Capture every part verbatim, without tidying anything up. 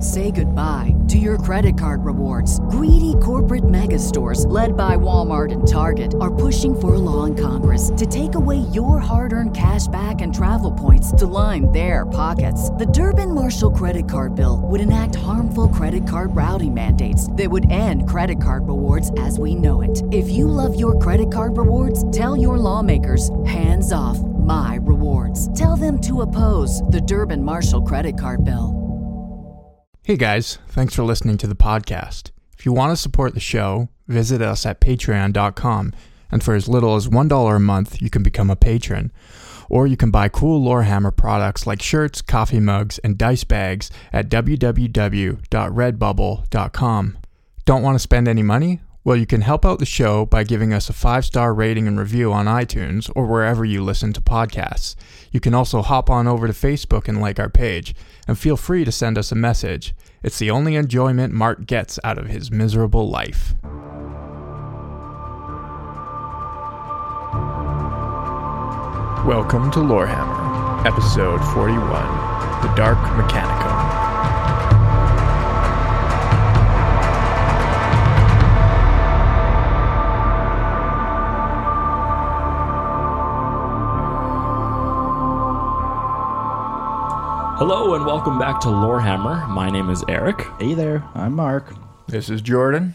Say goodbye to your credit card rewards. Greedy corporate mega stores, led by Walmart and Target, are pushing for a law in Congress to take away your hard-earned cash back and travel points to line their pockets. The Durbin-Marshall credit card bill would enact harmful credit card routing mandates that would end credit card rewards as we know it. If you love your credit card rewards, tell your lawmakers, hands off my rewards. Tell them to oppose the Durbin-Marshall credit card bill. Hey guys, thanks for listening to the podcast. If you want to support the show, visit us at patreon dot com, and for as little as one dollar a month, you can become a patron. Or you can buy cool Lorehammer products like shirts, coffee mugs, and dice bags at w w w dot redbubble dot com. Don't want to spend any money? Well, you can help out the show by giving us a five-star rating and review on iTunes or wherever you listen to podcasts. You can also hop on over to Facebook and like our page, and feel free to send us a message. It's the only enjoyment Mark gets out of his miserable life. Welcome to Lorehammer, episode forty-one, The Dark Mechanicum. Hello and welcome back to Lorehammer. My name is Eric. Hey there, I'm Mark. This is Jordan.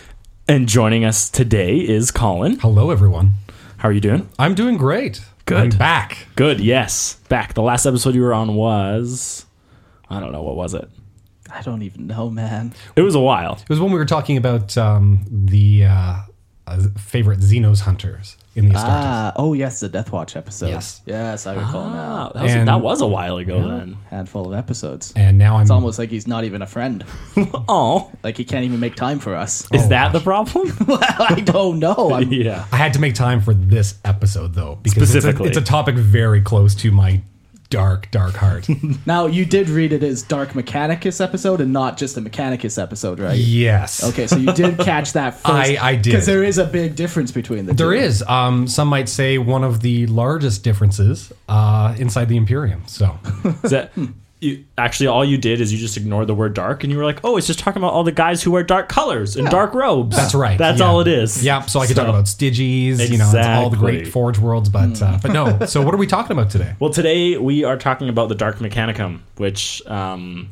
And joining us today is Colin. Hello, everyone. How are you doing? I'm doing great. Good. I'm back. Good, yes. Back. The last episode you were on was... I don't know, what was it? I don't even know, man. It was a while. It was when we were talking about um, the uh, uh, favorite Xenos hunters in the Astartes. Ah, oh yes, the Death Watch episode. Yes. Yes, I recall Ah, now. that, was, And- that was a while ago then. Handful of episodes. And now I'm... It's almost like he's not even a friend. Oh, Like he can't even make time for us. is Oh, that gosh. the problem? Well, I don't know. I'm, Yeah. I had to make time for this episode, though. Because Specifically. It's a, it's a topic very close to my dark, dark heart. Now, you did read it as Dark Mechanicus episode and not just a Mechanicus episode, right? Yes. Okay, so you did catch that first. I- I did. Because there is a big difference between the two. There is. Um, some might say one of the largest differences uh, inside the Imperium. So, Is that... You, actually, all you did is you just ignored the word dark, and you were like, "Oh, it's just talking about all the guys who wear dark colors and dark robes." that's right. That's yeah. all it is. Yeah. So I could So- talk about Styges, you know, it's all the great Exactly. Forge worlds, but uh, but no. So what are we talking about today? Well, today we are talking about the Dark Mechanicum, which um,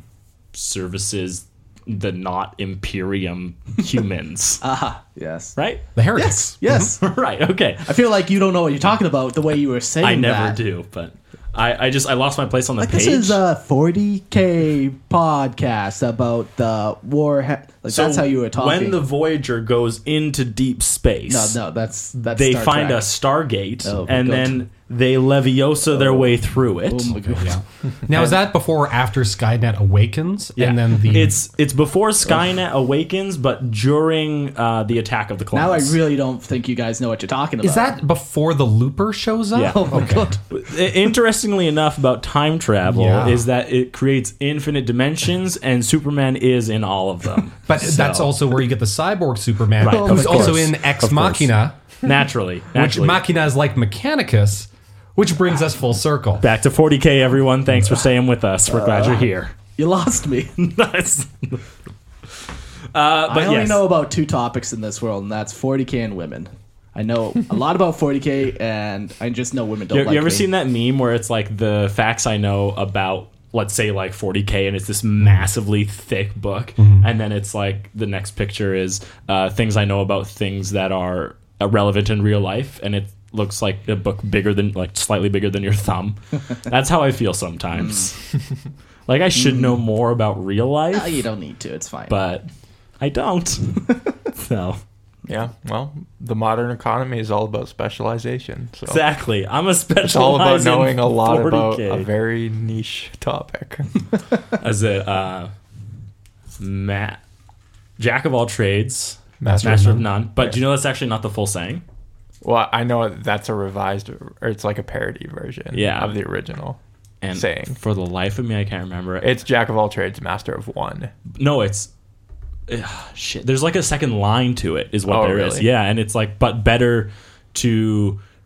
services the not Imperium humans. Ah, yes. Right? The heretics. Yes, yes. Right, okay. I feel like you don't know what you're talking about the way you were saying I never that. do, but I, I just I lost my place on the Like page. this is a forty K podcast about the war. Ha- like so that's how you were talking. when the Voyager goes into deep space, no, no, that's that's. they Star find Trek. a Stargate, Oh, and God. then they Leviosa their way through it. Oh my god! Yeah. Now, is that before or after Skynet awakens? Yeah. And then the. it's it's before Skynet awakens, but during uh, the attack of the clones. Now I really don't think you guys know what you're talking about. Is that before the Looper shows up? Yeah. Oh my god! Interestingly enough, about time travel Yeah. is that it creates infinite dimensions, and Superman is in all of them. But that's also where you get the cyborg Superman, Right, who's of course. also in Ex Of course. Machina, Naturally, which naturally. Machina is like Mechanicus, which brings us full circle. Back to forty K, everyone. Thanks for staying with us. We're glad you're here. You lost me. Nice. Uh, I but only yes. know about two topics in this world, and that's forty K and women. I know a lot about forty K, and I just know women don't You, like you ever me. seen that meme where it's like the facts I know about, let's say, like forty K, and it's this massively thick book, and then it's like the next picture is uh, things I know about things that are uh, relevant in real life, and it looks like a book bigger than, like slightly bigger than your thumb. That's how I feel sometimes. Like I should know more about real life, No, you don't need to. It's fine. but I don't. So Yeah, well, the modern economy is all about specialization. So exactly, I'm a specialized. it's all about knowing a lot about forty K. a very niche topic. As a uh, ma- jack of all trades, Master master, of of none. none. But do you know that's actually not the full saying? Well, I know that's a revised, or it's like a parody version Yeah. of the original And saying. for the life of me, I can't remember it. It's jack of all trades, master of one. No, it's ugh, shit. There's like a second line to it, is what Oh, there is. really? Yeah, and it's like, but better to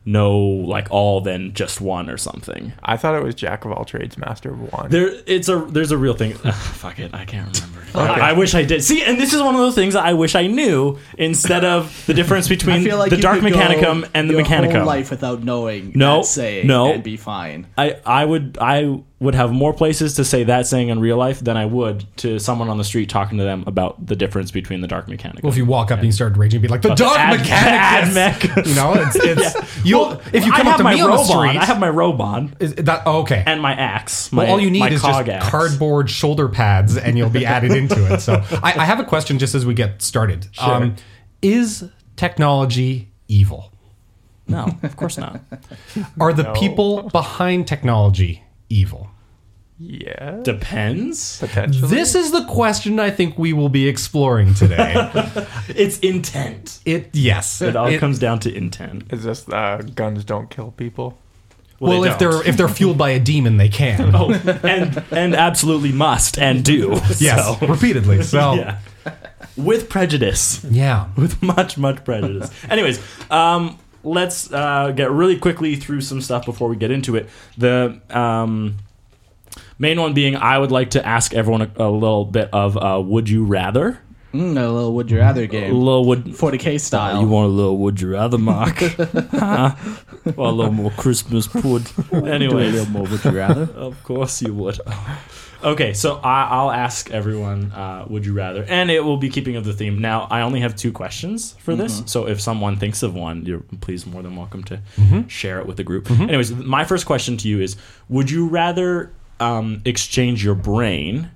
know like all than just one or something. I thought it was jack of all trades, master of one. There, it's a there's a real thing. Ugh, fuck it, I can't remember. I, I wish I did. See, and this is one of those things that I wish I knew instead of the difference between I feel like the you Dark could Mechanicum go and the your Mechanicum. whole life without knowing No, that saying no. and be fine. I, I would I would have more places to say that saying in real life than I would to someone on the street talking to them about the difference between the Dark Mechanicum. Well, if you walk up and you start raging, be like, the Dark Ad- Mechanicus! Ad- You know, it's, it's Yeah. you. Well, if you I come have up to my me on the robe street, on. I have my robe on is that oh, okay? and my axe. Well, My, all you need my is cog just axe. cardboard shoulder pads, and you'll be added into it. So, I, I have a question just as we get started. Um, is technology evil? No, of course not. Are the people behind technology evil? Yeah. Depends. Potentially. This is the question I think we will be exploring today. It's intent. It yes, It all It- comes down to intent. Is this uh, guns don't kill people? well, they if don't. they're if they're fueled by a demon, they can. Oh, and and absolutely must and do. Yes, So, repeatedly. So yeah. With prejudice. yeah. With much, much prejudice. Anyways, um, let's uh, get really quickly through some stuff before we get into it. The um, main one being, I would like to ask everyone a, a little bit of uh, would you rather? Mm, a little would you rather A game. little would forty K style. you want a little would you rather, Mark? Huh? Or a little more Christmas pud. Do a Anyways, little more would you rather? of course you would. Okay, so I, I'll ask everyone, uh, would you rather? And it will be keeping of the theme. Now, I only have two questions for this, so if someone thinks of one, you're please more than welcome to share it with the group. Anyways, my first question to you is, would you rather um, exchange your brain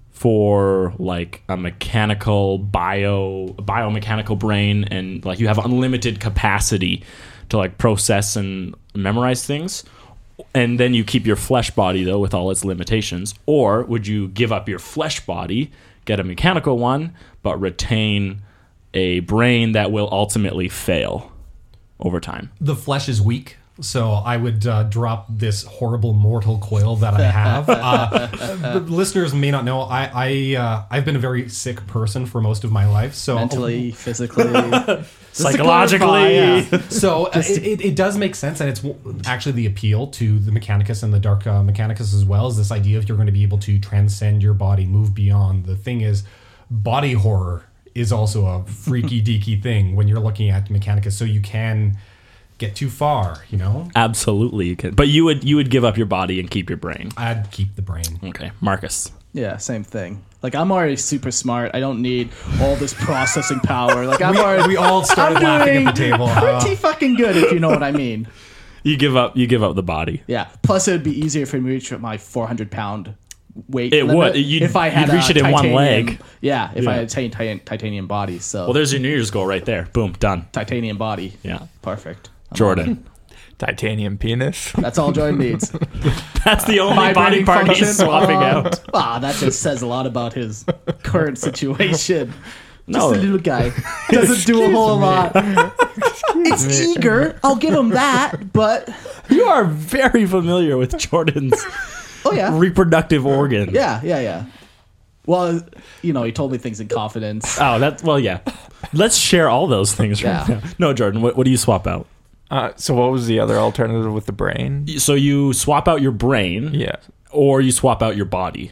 for like a mechanical bio biomechanical brain, and like you have unlimited capacity to like process and memorize things, and then you keep your flesh body though with all its limitations? Or would you give up your flesh body, get a mechanical one, but retain a brain that will ultimately fail over time? The flesh is weak, so I would uh, drop this horrible mortal coil that I have. uh, the listeners may not know, I, I uh, I've been a very sick person for most of my life. So Mentally, physically, Psychologically. Yeah. So uh, it, it, it does make sense, and it's w- actually the appeal to the Mechanicus and the Dark uh, Mechanicus as well, is this idea of you're going to be able to transcend your body, move beyond. The thing is, body horror is also a freaky deaky thing when you're looking at Mechanicus, so you can get too far, you know? Absolutely, you could. But you would you would give up your body and keep your brain. I'd keep the brain. Okay, Marcus. Yeah, same thing. Like, I'm already super smart. I don't need all this processing power. Like, I'm already. We all started I'm laughing doing at the table. Pretty Uh, fucking good, if you know what I mean. You give up. You give up the body. Yeah. Plus, it would be easier for me to reach my four hundred pound weight. It limit would. You'd- if I had you'd reach a it in one titanium- leg. Yeah, if I Yeah. had a tit- tit- titanium body. So Well, there's your New Year's goal right there. Boom, done. titanium body. Yeah, Perfect. I'm on it. Jordan. Titanium penis. That's all Jordan needs. That's the only body Vibrating part function. he's swapping Oh, out. Ah, that just says a lot about his current situation. No. Just a little guy. Doesn't do a whole lot. It's eager. I'll give him that. But You are very familiar with Jordan's oh yeah, reproductive organs. yeah, yeah, yeah. Well, you know, he told me things in confidence. Oh, that's well, yeah. Let's share all those things right Yeah. now. No, Jordan, what, what do you swap out? Uh, so what was the other alternative with the brain? So you swap out your brain, Yeah. or you swap out your body.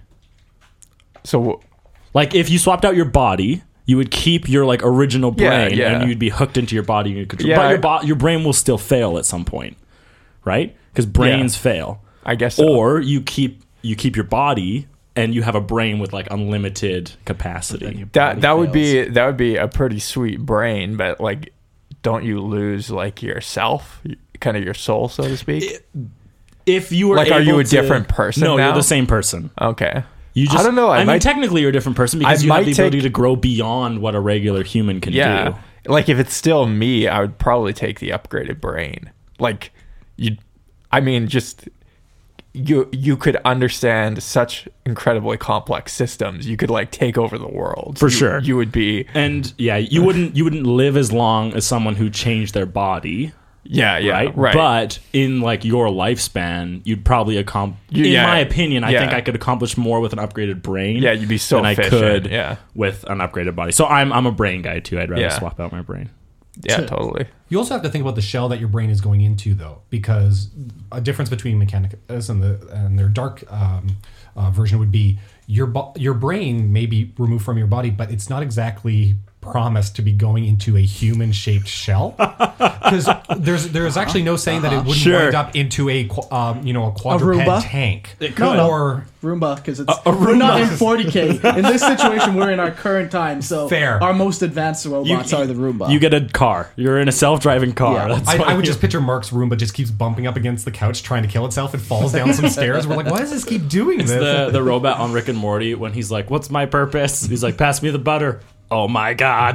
So Like if you swapped out your body, you would keep your like original Yeah, brain, yeah. and you'd be hooked into your body. And you could, Yeah, but your, I- bo- your brain will still fail at some point, right? Because brains fail. I guess so. Or you keep you keep your body, and you have a brain with like unlimited capacity. that that would be fails. that would be a pretty sweet brain, but like, don't you lose like yourself, kind of your soul, so to speak? If you were Like, are you able a to- different person No, now? you're the same person. Okay. You just, I don't know. I, I, mean, might, technically, you're a different person because I you have might the ability take- to grow beyond what a regular human can yeah. do. Like if it's still me, I would probably take the upgraded brain. Like you, I mean, just you you could understand such incredibly complex systems. You could like take over the world For You- sure. You would be. And yeah, you wouldn't you wouldn't live as long as someone who changed their body, Yeah. Yeah. right? Right. But in like your lifespan, you'd probably accomplish. In Yeah. my opinion, I Yeah. think I could accomplish more with an upgraded brain. Yeah, you'd be so than I efficient, could yeah. with an upgraded body. So I'm I'm a brain guy too. I'd rather Yeah. swap out my brain. Yeah, to- totally. You also have to think about the shell that your brain is going into, though, because a difference between Mechanicus and the and their dark um, uh, version would be your bo- your brain may be removed from your body, but it's not exactly promised to be going into a human-shaped shell, because there's there's actually no saying that it wouldn't Sure. wind up into a qu- um, you know a quadruped Roomba? tank. It No, could. no. Or Roomba, because it's A- a we're not in Roomba. forty K. In this situation, we're in our current time, so Fair. our most advanced robots are the Roomba. You get a car. You're in a self-driving car. Yeah. That's I, what I would you- just picture Mark's Roomba just keeps bumping up against the couch trying to kill itself. It falls down some stairs. We're like, why does this keep doing this? the the robot on Rick and Morty when he's like, "What's my purpose?" He's like, "Pass me the butter." Oh my god.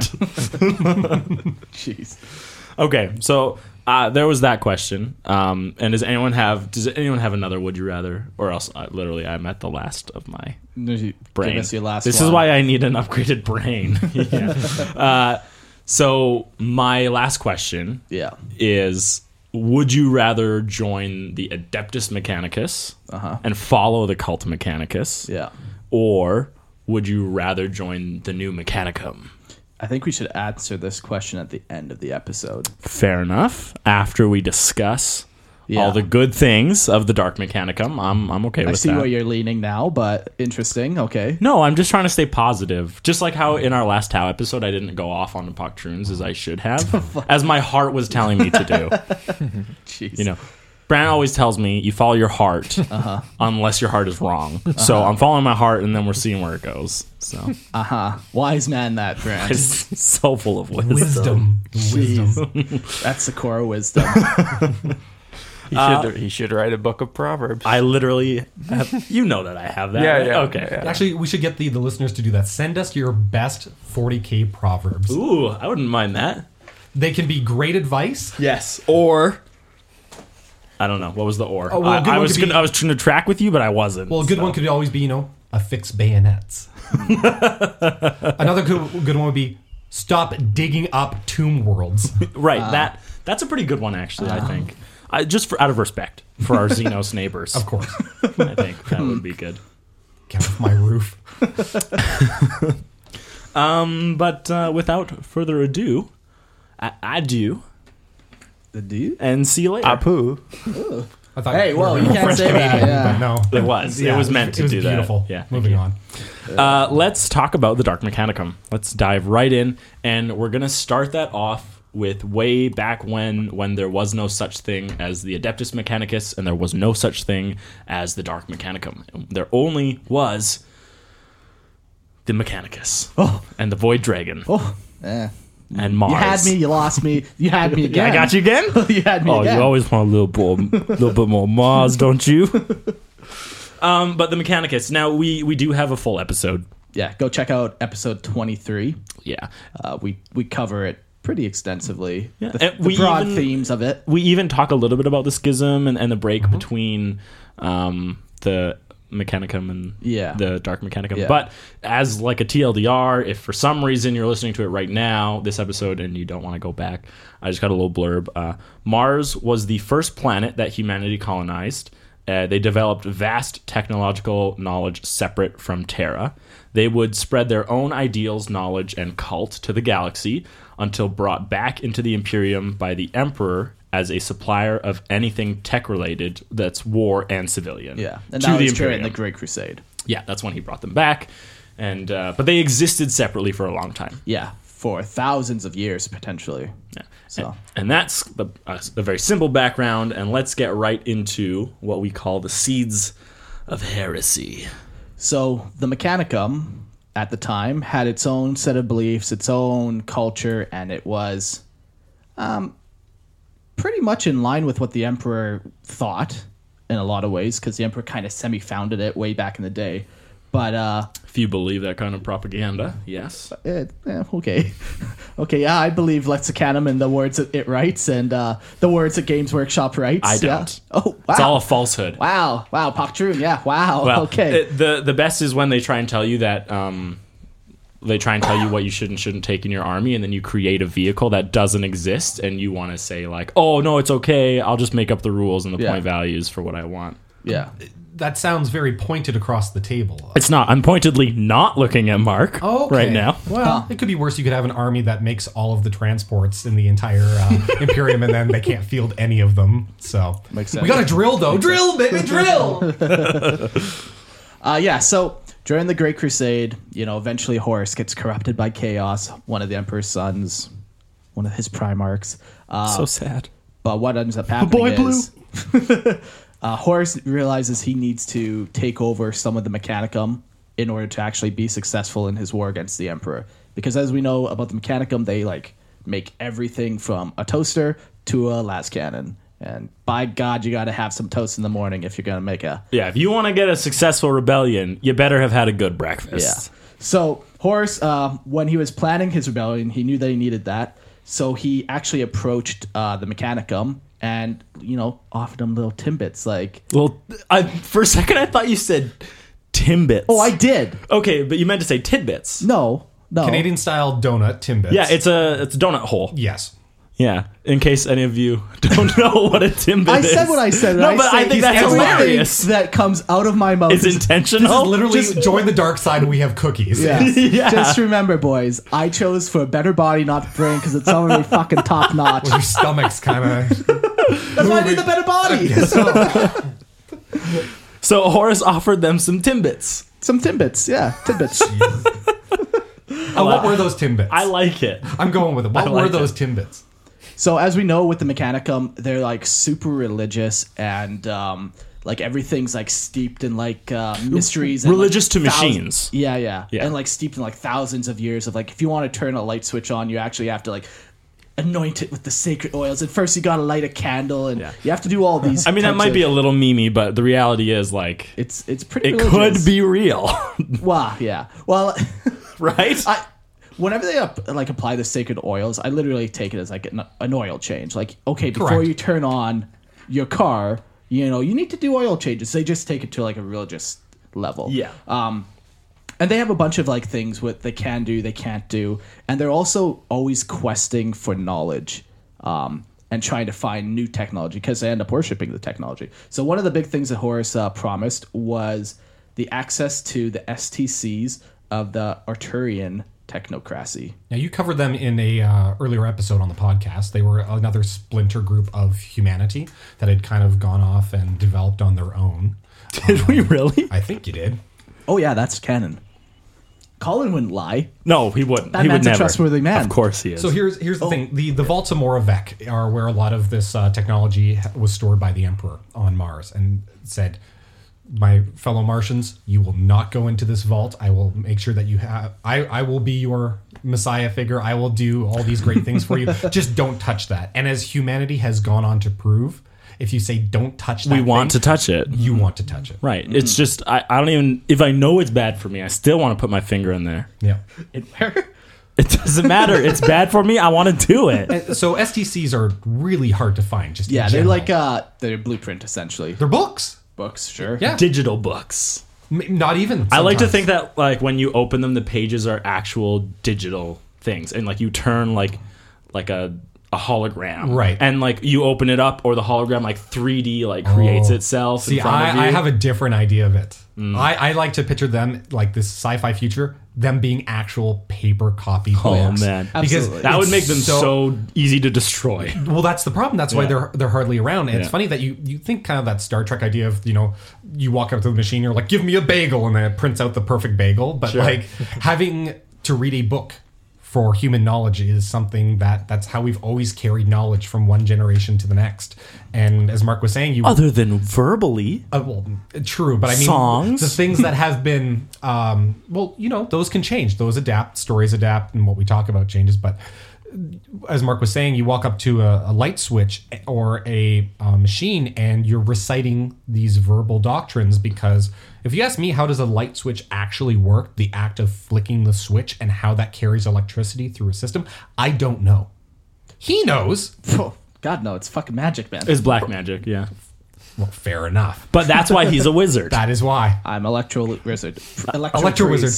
Jeez. Okay, so uh, there was that question. Um, and does anyone have does anyone have another would you rather? Or else, uh, literally, I'm at the last of my brain. Give us your last this one. is why I need an upgraded brain. yeah. Uh, so my last question Yeah. is: would you rather join the Adeptus Mechanicus Uh-huh. and follow the Cult Mechanicus, Yeah. or would you rather join the new Mechanicum? I think we should answer this question at the end of the episode. Fair enough. After we discuss Yeah. all the good things of the Dark Mechanicum, I'm I'm okay I with see that. where you're leaning now, but interesting. Okay. No, I'm just trying to stay positive. Just like how in our last Tau episode, I didn't go off on the Poctroons as I should have, as my heart was telling me to do. Jeez. You know, Brand always tells me you follow your heart Uh-huh. unless your heart is wrong. So I'm following my heart, and then we're seeing where it goes. So Uh huh. Wise man, that Brand. it's so full of wisdom. wisdom. Wisdom. Jeez. That's the core of wisdom. He should he should write a book of proverbs. I literally have, you know that I have that. Yeah, right? yeah, Okay. yeah. Actually, we should get the, the listeners to do that. Send us your best forty K proverbs. Ooh, I wouldn't mind that. They can be great advice. Yes. Or I don't know. What was the or? Oh, well, a I, good I one was could gonna, be- I was trying to track with you, but I wasn't. Well, a good so. one could always be, you know, affix bayonets. Another good, good one would be stop digging up tomb worlds. Right. that that's a pretty good one, actually. I think. I, just for out of respect for our Xenos neighbors, Of course. I think that would be good. Get off my roof. Um, but uh, without further ado, I, adieu The dude? and see you later. Apu. I thought Hey, we were whoa, you going can't French say that, Canadian, yeah. but no. It was. Yeah, it was meant to it was do beautiful. that. Yeah. thank Moving you. on. Uh, let's talk about the Dark Mechanicum. Let's dive right in, and we're gonna start that off with way back when, when there was no such thing as the Adeptus Mechanicus, and there was no such thing as the Dark Mechanicum. There only was the Mechanicus Oh. and the Void Dragon Oh, eh. and Mars. You had me, you lost me, you had me Yeah, again. I got you again. you had me Oh, again. you always want a little bit, little bit more Mars, don't you? um, but the Mechanicus. Now we we do have a full episode. Yeah, go check out episode twenty-three. Yeah. Uh, we, we cover it pretty extensively. Yeah. The, And the we broad even- themes of it. We even talk a little bit about the schism and, and the break between um, the Mechanicum and Yeah. the Dark Mechanicum. Yeah. But as like a T L D R, if for some reason you're listening to it right now, this episode, and you don't want to go back, I just got a little blurb. Uh, Mars was the first planet that humanity colonized. Uh, they developed vast technological knowledge separate from Terra. They would spread their own ideals, knowledge, and cult to the galaxy until brought back into the Imperium by the Emperor as a supplier of anything tech-related that's war and civilian. Yeah, and to that the was true in Imperium. the Great Crusade. Yeah, that's when he brought them back. And uh, but they existed separately for a long time. Yeah, for thousands of years, potentially. Yeah. So. And, and that's the, uh, a very simple background, and let's get right into what we call the seeds of heresy. So the Mechanicum at the time had its own set of beliefs, its own culture, and it was um, pretty much in line with what the Emperor thought in a lot of ways, because the Emperor kind of semi-founded it way back in the day. But uh, If you believe that kind of propaganda, yes. eh, eh, okay, okay, yeah, I believe Lexicanum and the words that it writes, and uh, the words that Games Workshop writes. I yeah. don't. Oh, wow. It's all a falsehood. Wow, wow, Poctroon, yeah, wow, Well, okay. it- the the best is when they try and tell you that um, they try and tell you what you should and shouldn't take in your army, and then you create a vehicle that doesn't exist, and you want to say like, "Oh no, it's okay. I'll just make up the rules and the Yeah. point values for what I want." yeah. that sounds very pointed across the table. It's not. I'm pointedly not looking at Mark Oh, okay. right now. Well, it could be worse. You could have an army that makes all of the transports in the entire uh, Imperium, and then they can't field any of them. So Makes sense. we got to drill, though. Drill, baby, drill. Uh, yeah, so during the Great Crusade, you know, eventually Horus gets corrupted by Chaos, one of the Emperor's sons, one of his Primarchs. Uh, So sad. But what ends up happening Boy Blue. is uh, Horus realizes he needs to take over some of the Mechanicum in order to actually be successful in his war against the Emperor. Because as we know about the Mechanicum, they like make everything from a toaster to a las cannon. And by God, you got to have some toast in the morning if you're going to make a... Yeah, if you want to get a successful rebellion, you better have had a good Yeah. breakfast. So Horus, uh, when he was planning his rebellion, he knew that he needed that. So he actually approached uh, the Mechanicum and, you know, offered them little timbits. Like, Well, I, for a second, I thought you said Timbits. oh, I did. Okay, but you meant to say tidbits. No, no. Canadian style donut Timbits. Yeah, it's a it's a donut hole. yes. Yeah, in case any of you don't know what a Timbit I is. said what I said. No, I but I say think that's everything hilarious. That comes out of my mouth. It's is- intentional. This is literally Just- join the dark side and we have cookies. Yeah. Yeah. Just remember, boys, I chose for a better body, not brain, because it's already fucking top notch. Your stomach's kind of... That's why I need the better body. So Horus offered them some Timbits. Some timbits, yeah, tidbits. Oh, what were those Timbits? I like it. I'm going with it. What I were like those it. Timbits? So as we know with the Mechanicum, they're like super religious and um, like everything's like steeped in like uh, mysteries. And, Religious to like, thousands- machines. Yeah, yeah, Yeah. and like steeped in like thousands of years of like if you want to turn a light switch on, you actually have to like anoint it with the sacred oils. And first you got to light a candle, and Yeah. you have to do all these. I mean, that types might of- be a little memey, but the reality is, like, It's it's pretty. it religious. could be real, Wow. Yeah. Well. right? I, whenever they up, like apply the sacred oils, I literally take it as like an, an oil change. Like, okay, before Correct. you turn on your car, you know, you need to do oil changes. They just take it to like a religious level. Yeah. Um, and they have a bunch of like things what they can do, they can't do, and they're also always questing for knowledge. Um, and trying to find new technology because they end up worshiping the technology. So one of the big things that Horus uh, promised was the access to the S T Cs of the Arturian technocracy. Now, you covered them in a uh, earlier episode on the podcast. They were another splinter group of humanity that had kind of gone off and developed on their own. Did we really? I think you did. Oh yeah, that's canon. Colin wouldn't lie. No, he wouldn't. That he would man's a never. trustworthy man. Of course he is. So here's here's the thing: the the vaults of Moravec are where a lot of this uh, technology was stored by the Emperor on Mars, and said, "My fellow Martians, you will not go into this vault. I will make sure that you have. I I will be your Messiah figure. I will do all these great things for you. Just don't touch that." And as humanity has gone on to prove, if you say don't touch that, we want thing, to touch it. You want to touch it, Right. It's just, I, I don't even, if I know it's bad for me, I still want to put my finger in there. Yeah. It doesn't matter. It's bad for me. I want to do it. And so S T Cs are really hard to find. Just in Yeah, they're general. like uh, they're blueprint essentially. they're books. Books, sure. Yeah. Digital books. M- Not even. I like to sometimes. think that, like, when you open them, the pages are actual digital things. And, like, you turn, like, like a... a hologram, Right. And like you open it up, or the hologram like three D like creates Oh. itself. See, in front of you. I, I have a different idea of it. I, I like to picture them like this sci-fi future, them being actual paper copy Oh, books. man. Because Absolutely. that would it's make them so, easy to destroy. Well, that's the problem. That's why Yeah. they're they're hardly around. And it's Yeah. funny that you you think kind of that Star Trek idea of, you know, you walk up to the machine, you're like, give me a bagel, and then it prints out the perfect bagel. But Sure. like having to read a book for human knowledge is something that that's how we've always carried knowledge from one generation to the next. And as Mark was saying, you Other than verbally, Uh, well, true, but I mean, Songs? the things that have been, um, well, you know, those can change. Those adapt, stories adapt, and what we talk about changes. But as Mark was saying, you walk up to a, a light switch or a uh, machine and you're reciting these verbal doctrines because if you ask me, how does a light switch actually work? The act of flicking the switch and how that carries electricity through a system, I don't know. He knows. Oh, God, no, it's fucking magic, man. is black magic, yeah. Well, fair enough. But that's why he's a wizard. That is why. I'm Electro Wizard. Electro, Electro Priest. Wizard.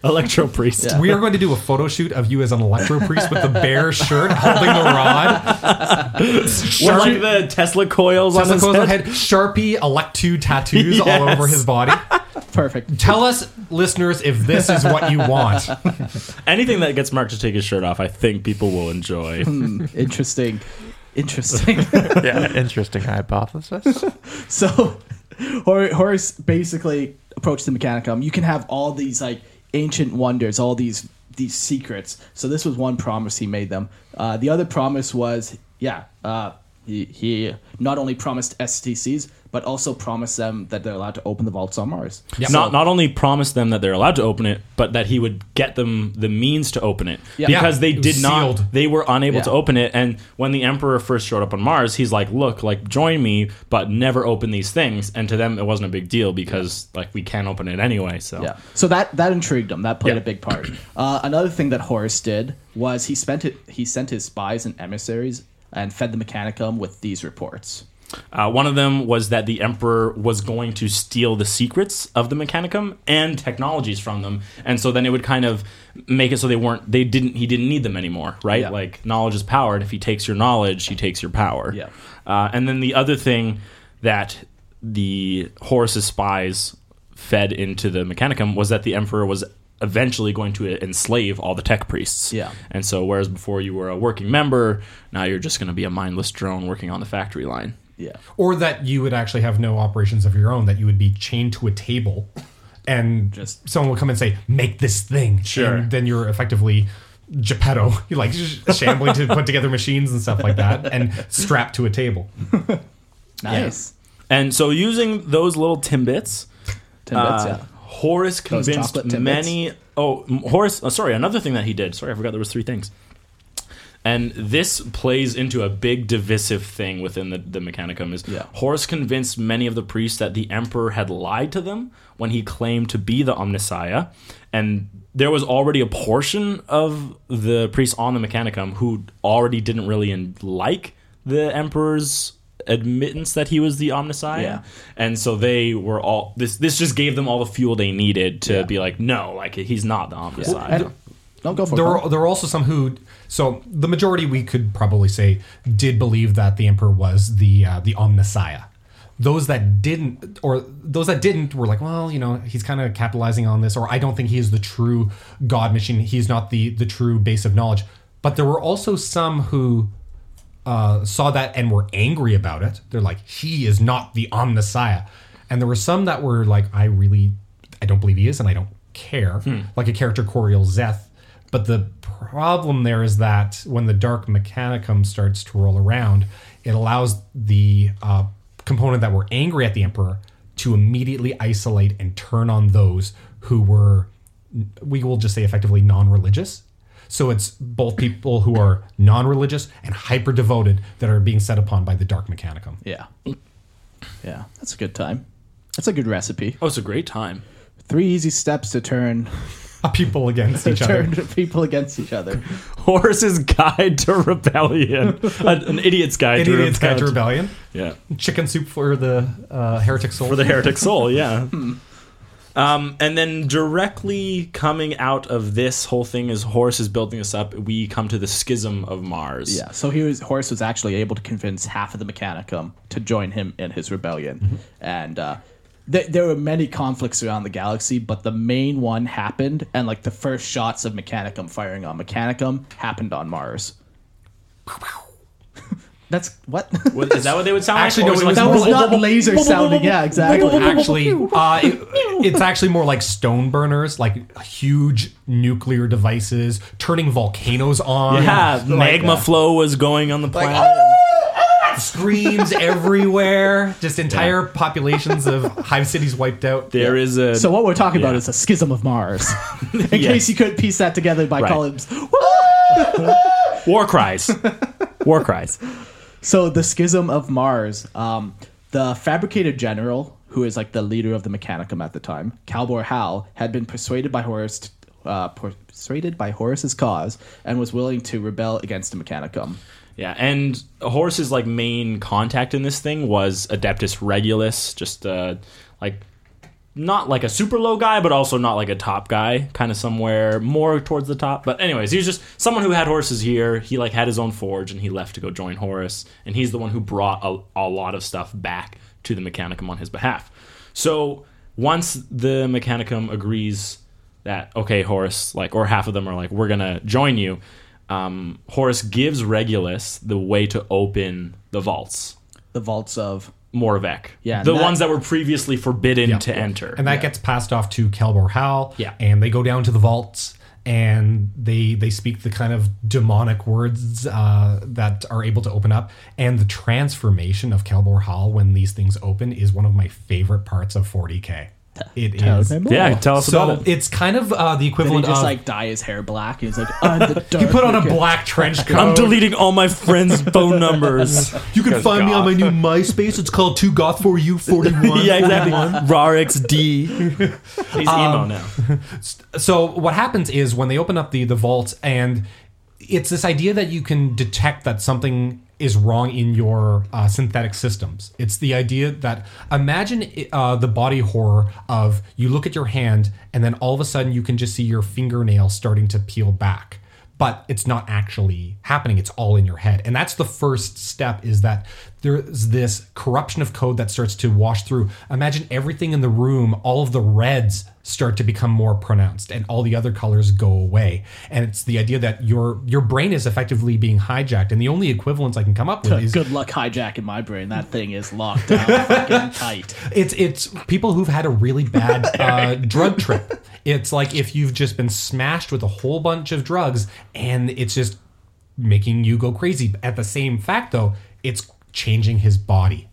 Electro priest. Yeah. We are going to do a photo shoot of you as an electro priest with the bear shirt holding the rod. With like the Tesla coils Tesla on his coils on head. head. Sharpie Electu tattoos all Yes. over his body. Perfect. Tell us, listeners, if this is what you want. Anything that gets Mark to take his shirt off, I think people will enjoy. Hmm, interesting. Interesting. Yeah, interesting hypothesis. So Hor- Horus basically approached the Mechanicum. You can have all these like ancient wonders, all these these secrets. So this was one promise he made them. Uh, the other promise was, yeah, uh, he, he not only promised S T Cs, but also promised them that they're allowed to open the vaults on Mars. Yeah. Not not only promised them that they're allowed to open it, but that he would get them the means to open it. Yeah. Because Yeah, they it was did not, sealed. they were unable Yeah. to open it. And when the Emperor first showed up on Mars, he's like, look, like, join me, but never open these things. And to them, it wasn't a big deal because, like, we can't open it anyway. So Yeah. So that that intrigued him. That played Yeah. a big part. Uh, another thing that Horus did was he spent it. He sent his spies and emissaries and fed the Mechanicum with these reports. Uh, one of them was that the Emperor was going to steal the secrets of the Mechanicum and technologies from them, and so then it would kind of make it so they weren't, they didn't, he didn't need them anymore, right? Yeah. Like knowledge is power, and if he takes your knowledge, he takes your power. Yeah. Uh, and then the other thing that the Horus's spies fed into the Mechanicum was that the Emperor was eventually going to enslave all the tech priests. Yeah. And so whereas before you were a working member, now you're just going to be a mindless drone working on the factory line. Yeah. Or that you would actually have no operations of your own, that you would be chained to a table and Just- someone would come and say, make this thing. Sure. And then you're effectively Geppetto. You're like sh- shambling to put together machines and stuff like that and strapped to a table. Nice. And so using those little timbits, Ten uh, bits, yeah. Horace Those convinced chocolate Timbits. many. Oh, m- Horace. Oh, sorry, another thing that he did. Sorry, I forgot there was three things. And this plays into a big divisive thing within the, the Mechanicum is Yeah. Horus convinced many of the priests that the Emperor had lied to them when he claimed to be the Omnissiah. And there was already a portion of the priests on the Mechanicum who already didn't really in, like the Emperor's admittance that he was the Omnissiah. Yeah. And so they were all this this just gave them all the fuel they needed to Yeah. be like, no, like he's not the Omnissiah. And, no, go for There it. were, there were also some who, so the majority we could probably say did believe that the Emperor was the uh, the Omnissiah. Those that didn't, or those that didn't, were like, well, you know, he's kind of capitalizing on this, or I don't think he is the true God machine. He's not the the true base of knowledge. But there were also some who uh, saw that and were angry about it. They're like, he is not the Omnissiah. And there were some that were like, I really, I don't believe he is, and I don't care. Like a character Coriel Zeth. But the problem there is that when the Dark Mechanicum starts to roll around, it allows the uh, component that were angry at the Emperor to immediately isolate and turn on those who were, we will just say effectively non-religious. So it's both people who are non-religious and hyper-devoted that are being set upon by the Dark Mechanicum. Yeah. Yeah, that's a good time. That's a good recipe. Oh, it's a great time. Three easy steps to turn People against to each other. turn people against each other. Horus's Guide to Rebellion. an, an idiot's guide to Idiot's Guide to Rebellion. Rebellion. Yeah. Chicken soup for the uh, heretic soul. For the heretic soul, yeah. Um, and then directly coming out of this whole thing as Horus is building this up, we come to the Schism of Mars. Yeah, so he was Horus was actually able to convince half of the Mechanicum to join him in his rebellion, and uh, th- there were many conflicts around the galaxy, but the main one happened, and like the first shots of Mechanicum firing on Mechanicum happened on Mars. That's what? What, is that what they would sound Actually, like? no, Or it is that like- was not laser sounding. Yeah, exactly. Actually, uh, it, it's actually more like stone burners, like huge nuclear devices turning volcanoes on. Yeah, Like, magma uh, flow was going on the planet. screams everywhere. Just entire populations of hive cities wiped out. There is a So what we're talking about Yeah. is a schism of Mars. In Yes. case you couldn't piece that together by Right. calling. war cries. War cries. So the schism of Mars, um, the fabricator general, who is like the leader of the Mechanicum at the time, Calbor Hal, had been persuaded by Horus, t- uh, persuaded by Horus's cause, and was willing to rebel against the Mechanicum. Yeah, and Horus's like main contact in this thing was Adeptus Regulus, just uh, like not like a super low guy, but also not like a top guy, kind of somewhere more towards the top. But anyways, he was just someone who had horses here. He like had his own forge, and he left to go join Horus, and he's the one who brought a, a lot of stuff back to the Mechanicum on his behalf. So once the Mechanicum agrees that, okay, Horus, like, or half of them are like, we're gonna join you, um, Horus gives Regulus the way to open the vaults. The vaults of Morvek. Yeah, the that- ones that were previously forbidden Yeah. to enter. And that Yeah. gets passed off to Kelbor Hal. Yeah. And they go down to the vaults and they they speak the kind of demonic words uh, that are able to open up. And the transformation of Kelbor Hal when these things open is one of my favorite parts of forty K. It Tell is. me more. Yeah, tell us So about it. it's kind of uh, the Did he equivalent just of like dye his hair black? He's like, I'm the dark. you put on a Mecha- black trench coat. I'm deleting all my friends' phone numbers. You can find me on my new MySpace. It's called two goth four u forty-one. Yeah, exactly. Rarix D. He's emo now. So what happens is when they open up the the vault, and it's this idea that you can detect that something is wrong in your uh, synthetic systems. It's the idea that imagine uh, the body horror of you look at your hand and then all of a sudden you can just see your fingernail starting to peel back. But it's not actually happening. It's all in your head. And that's the first step, is that there's this corruption of code that starts to wash through. Imagine everything in the room, all of the reds start to become more pronounced and all the other colors go away. And it's the idea that your your brain is effectively being hijacked. And the only equivalence I can come up with is Good luck hijacking my brain. That thing is locked down fucking tight. It's it's people who've had a really bad uh, drug trip. It's like if you've just been smashed with a whole bunch of drugs and it's just making you go crazy. At the same fact, though, it's changing his body.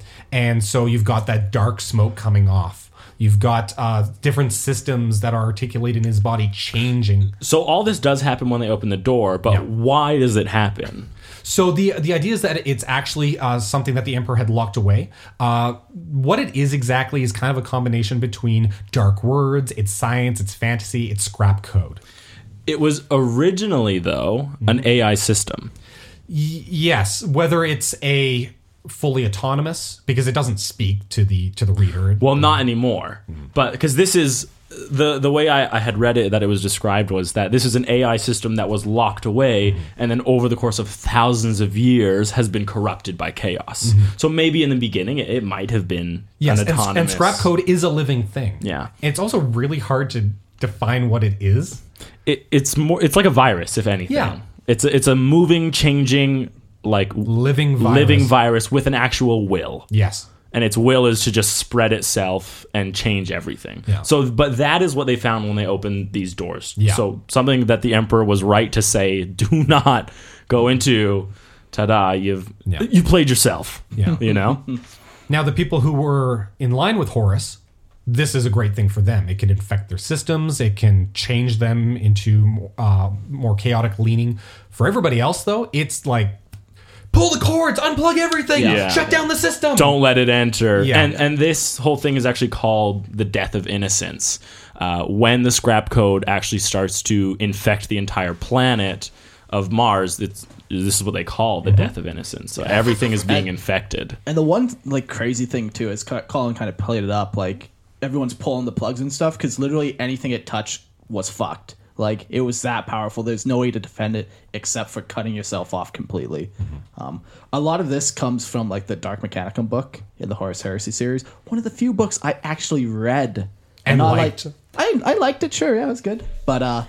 And so you've got that dark smoke coming off. You've got uh, different systems that are articulated in his body changing. So all this does happen when they open the door, but Yeah. why does it happen? So the the idea is that it's actually uh, something that the Emperor had locked away. Uh, what it is exactly is kind of a combination between dark words, it's science, it's fantasy, it's scrap code. It was originally, though, an A I system. Y- yes, whether it's a fully autonomous, because it doesn't speak to the to the reader. Well, not anymore. But because this is the the way I, I had read it, that it was described was that this is an A I system that was locked away, and then over the course of thousands of years has been corrupted by chaos. So maybe in the beginning it, it might have been Yes, an and, autonomous. and scrap code is a living thing. Yeah. It's also really hard to define what it is. It, it's more. It's like a virus, if anything. Yeah. It's a, it's a moving, changing, like Living virus. living virus with an actual will. Yes. And its will is to just spread itself and change everything. Yeah. So, but that is what they found when they opened these doors. Yeah. So something that the Emperor was right to say, do not go into. Ta-da! You've Yeah. you played yourself. Yeah. You know. Now, the people who were in line with Horus, this is a great thing for them. It can infect their systems. It can change them into uh, more chaotic leaning. For everybody else, though, it's like, pull the cords, unplug everything, Yeah. shut down the system. Don't let it enter. Yeah. And and this whole thing is actually called the death of innocence. Uh, when the scrap code actually starts to infect the entire planet of Mars, it's this is what they call the death of innocence. So everything is being infected. And the one like crazy thing too is Ca- Colin kind of played it up like everyone's pulling the plugs and stuff because literally anything it touched was fucked. Like it was that powerful. There's no way to defend it except for cutting yourself off completely. Um, a lot of this comes from like the Dark Mechanicum book in the Horus Heresy series. One of the few books I actually read And not liked. Like, I I liked it. Sure, yeah, it was good. But uh,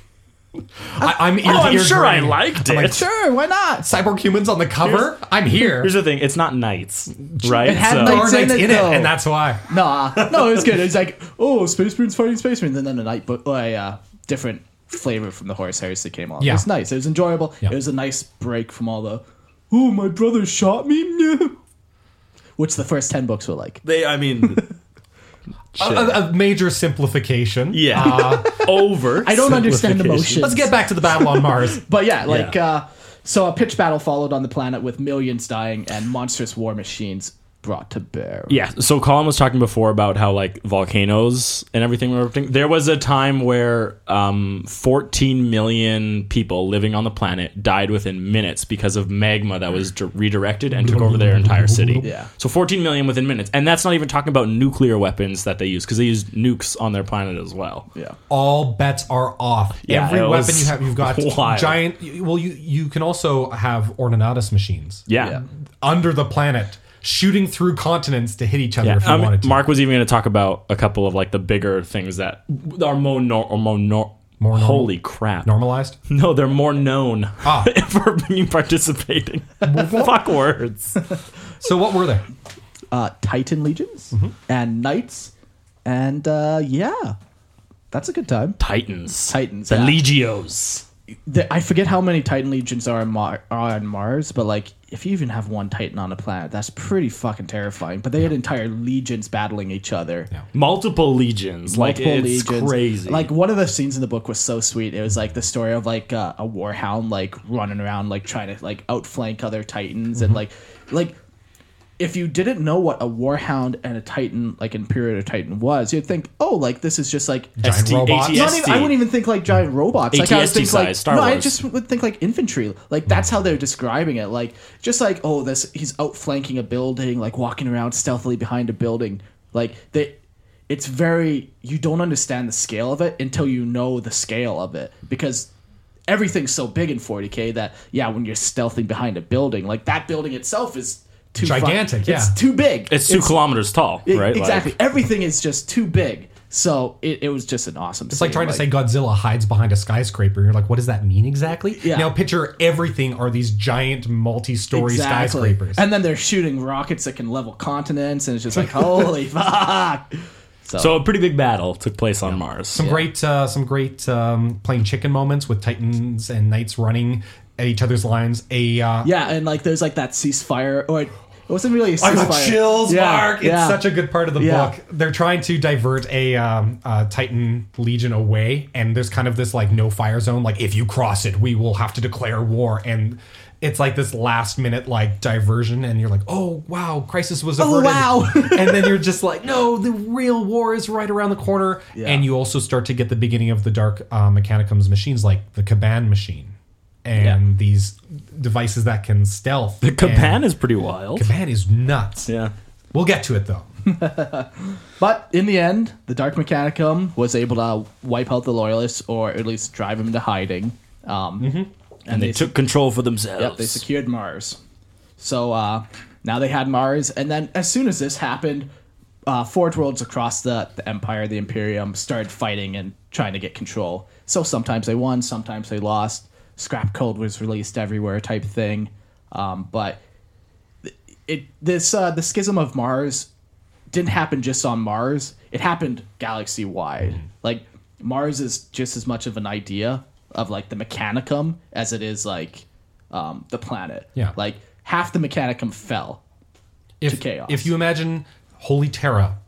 I, I'm ear Oh, to I'm ear sure I grinning. liked I'm it. like, sure, why not? Cyborg humans on the cover? I'm here. Here's the thing: it's not knights, right? It had So- knights Dark Knight's in it, in it, though. and that's why. Nah, no, it was good. It was like, oh, Space Marines fighting Space Marines, and then a night, but a uh, different flavor from the Horus Heresy came on. Yeah. It was nice. It was enjoyable. Yeah. It was a nice break from all the, oh, my brother shot me, no. Which the first ten books were like. they, I mean, A, a- a major simplification. yeah, Uh, over. I don't understand simplification. emotion. let's get back to the battle on Mars. But yeah, like, Yeah. Uh, so a pitched battle followed on the planet with millions dying and monstrous war machines brought to bear. Yeah. So Colin was talking before about how like volcanoes and everything were erupting. There was a time where um, fourteen million people living on the planet died within minutes because of magma that was di- redirected and took over their entire city. Yeah. So fourteen million within minutes. And that's not even talking about nuclear weapons that they use, because they use nukes on their planet as well. Yeah. All bets are off. Yeah, Every it weapon was you have, you've got wild. giant. Well, you you can also have Ornanatus machines. Yeah. Yeah. Under the planet, shooting through continents to hit each other Yeah. if you Um, wanted to. Mark was even going to talk about a couple of like the bigger things that are more nor- or more, nor- More normal? holy crap. Normalized. No, they're more known Ah. for being participating. Fuck words. So what were they? Uh, Titan legions and knights, and uh, yeah, that's a good time. Titans. Titans, The yeah. Legios. The, I forget how many Titan legions are on, Mar- are on Mars, but like if you even have one Titan on a planet, that's pretty fucking terrifying. But they had entire legions battling each other. Yeah. Multiple legions. Like, Multiple it's legions. crazy. Like one of the scenes in the book was so sweet. It was like the story of like uh, a warhound like running around like trying to like outflank other Titans and like like if you didn't know what a warhound and a Titan like Imperator Titan was, you'd think, oh, like this is just like Giant S T robots. A T S not even, I wouldn't even think like giant robots. Like I would A T S T think like size, Star no, I Wars. just would think like infantry. Like that's how they're describing it. Like just like oh, this he's outflanking a building, like walking around stealthily behind a building. Like they, it's very you don't understand the scale of it until you know the scale of it because everything's so big in forty K that yeah, when you're stealthing behind a building, like that building itself is too fu- Gigantic, yeah. It's too big. it's two kilometers tall, it- right? Exactly. Like, Everything is just too big. So it, it was just an awesome. It's like trying to say Godzilla hides behind a skyscraper. You're like, what does that mean exactly? Yeah. Now picture everything are these giant multi-story skyscrapers. And then they're shooting rockets that can level continents, and it's just like, holy fuck. So, so a pretty big battle took place on Mars. Some great, uh, some great um, playing chicken moments with Titans and Knights running at each other's lines. A uh, yeah, and like there's like that ceasefire, or it wasn't really a I ceasefire. got chills, Yeah, Mark. It's yeah. such a good part of the Yeah. book. They're trying to divert a um, uh, Titan Legion away, and there's kind of this like no fire zone. Like if you cross it, we will have to declare war. And it's like this last minute like diversion, and you're like, oh wow, crisis was Oh, averted. wow. And then you're just like, no, the real war is right around the corner. Yeah. And you also start to get the beginning of the Dark uh, Mechanicum's machines, like the Kaban machine. And Yeah. these devices that can stealth. The Kaban And is pretty wild. Kaban is nuts. Yeah. We'll get to it though. But in the end, the Dark Mechanicum was able to wipe out the Loyalists, or at least drive them into hiding. Um, Mm-hmm. And they took control for themselves. Yep, they secured Mars. So uh, now they had Mars, and then as soon as this happened, uh, Forge Worlds across the, the Empire, the Imperium, started fighting and trying to get control. So sometimes they won, sometimes they lost. Scrap code was released everywhere, type thing. Um, but it this uh, the schism of Mars didn't happen just on Mars. It happened galaxy wide. Mm-hmm. Like Mars is just as much of an idea of like the Mechanicum as it is like um, the planet. Yeah. Like half the Mechanicum fell if, to chaos. If you imagine Holy Terra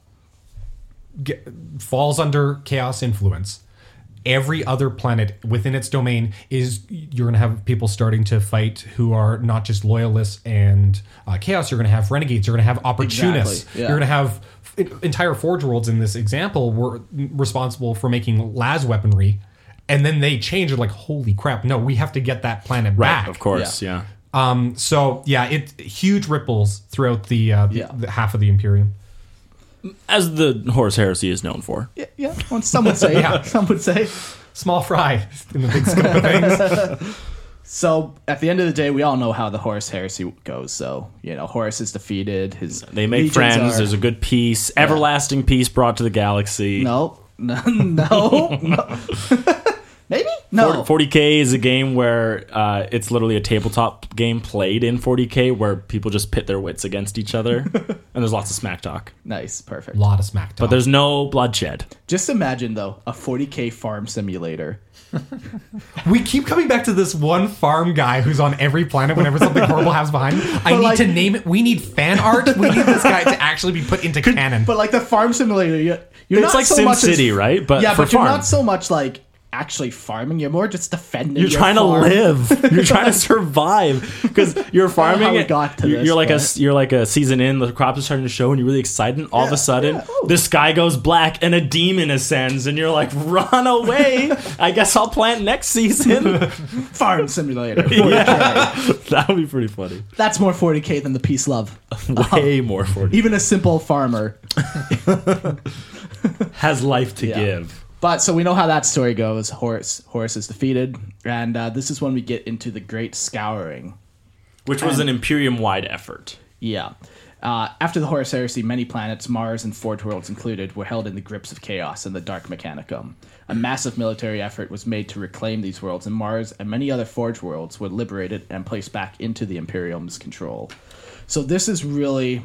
get, falls under chaos influence, every other planet within its domain is you're going to have people starting to fight who are not just loyalists and uh, chaos. You're going to have renegades. You're going to have opportunists. Exactly, yeah. You're going to have entire Forge Worlds in this example were responsible for making las weaponry. And then they change it like, holy crap, no, we have to get that planet Right, back. of course, yeah. Um, so yeah, it huge ripples throughout the, uh, the, Yeah. the half of the Imperium. As the Horus Heresy is known for. yeah, yeah, well, some would say. Yeah. Some would say. Small fry in the big scope of things. So at the end of the day, we all know how the Horus Heresy goes. So you know, Horus is defeated. His They make legions friends. are- There's a good peace. Everlasting peace brought to the galaxy. no, no, no, no. Maybe no. forty K is a game where uh, it's literally a tabletop game played in forty K where people just pit their wits against each other. And there's lots of smack talk. Nice, perfect. A lot of smack talk. But there's no bloodshed. Just imagine though a forty K farm simulator. we keep coming back to this one farm guy who's on every planet whenever something horrible happens behind him. I But need like- to name it. We need fan art. We need this guy to actually be put into canon. But like the farm simulator, you- you're It's not like so Sim much as- City, right? But yeah, for but you're farm. not so much like actually farming. You're more just defending. You're your trying farm. to live. You're trying to survive because you're farming. how we got to you're this, you're like but- a you're like a season in. The crops are starting to show, and you're really excited. And all of Yeah, a sudden, yeah, oh. the sky goes black, and a demon ascends, and you're like, "Run away!" I guess I'll plant next season. Farm simulator. Yeah. That would be pretty funny. That's more forty K than the peace love. Way more for you. Even a simple farmer. Has life to Yeah. give. But so we know how that story goes. Horus, Horus is defeated, and uh, this is when we get into the Great Scouring. Which was an Imperium-wide effort. Yeah. Uh, after the Horus Heresy, many planets, Mars and Forge Worlds included, were held in the grips of chaos and the Dark Mechanicum. A massive military effort was made to reclaim these worlds, and Mars and many other Forge Worlds were liberated and placed back into the Imperium's control. So this is really...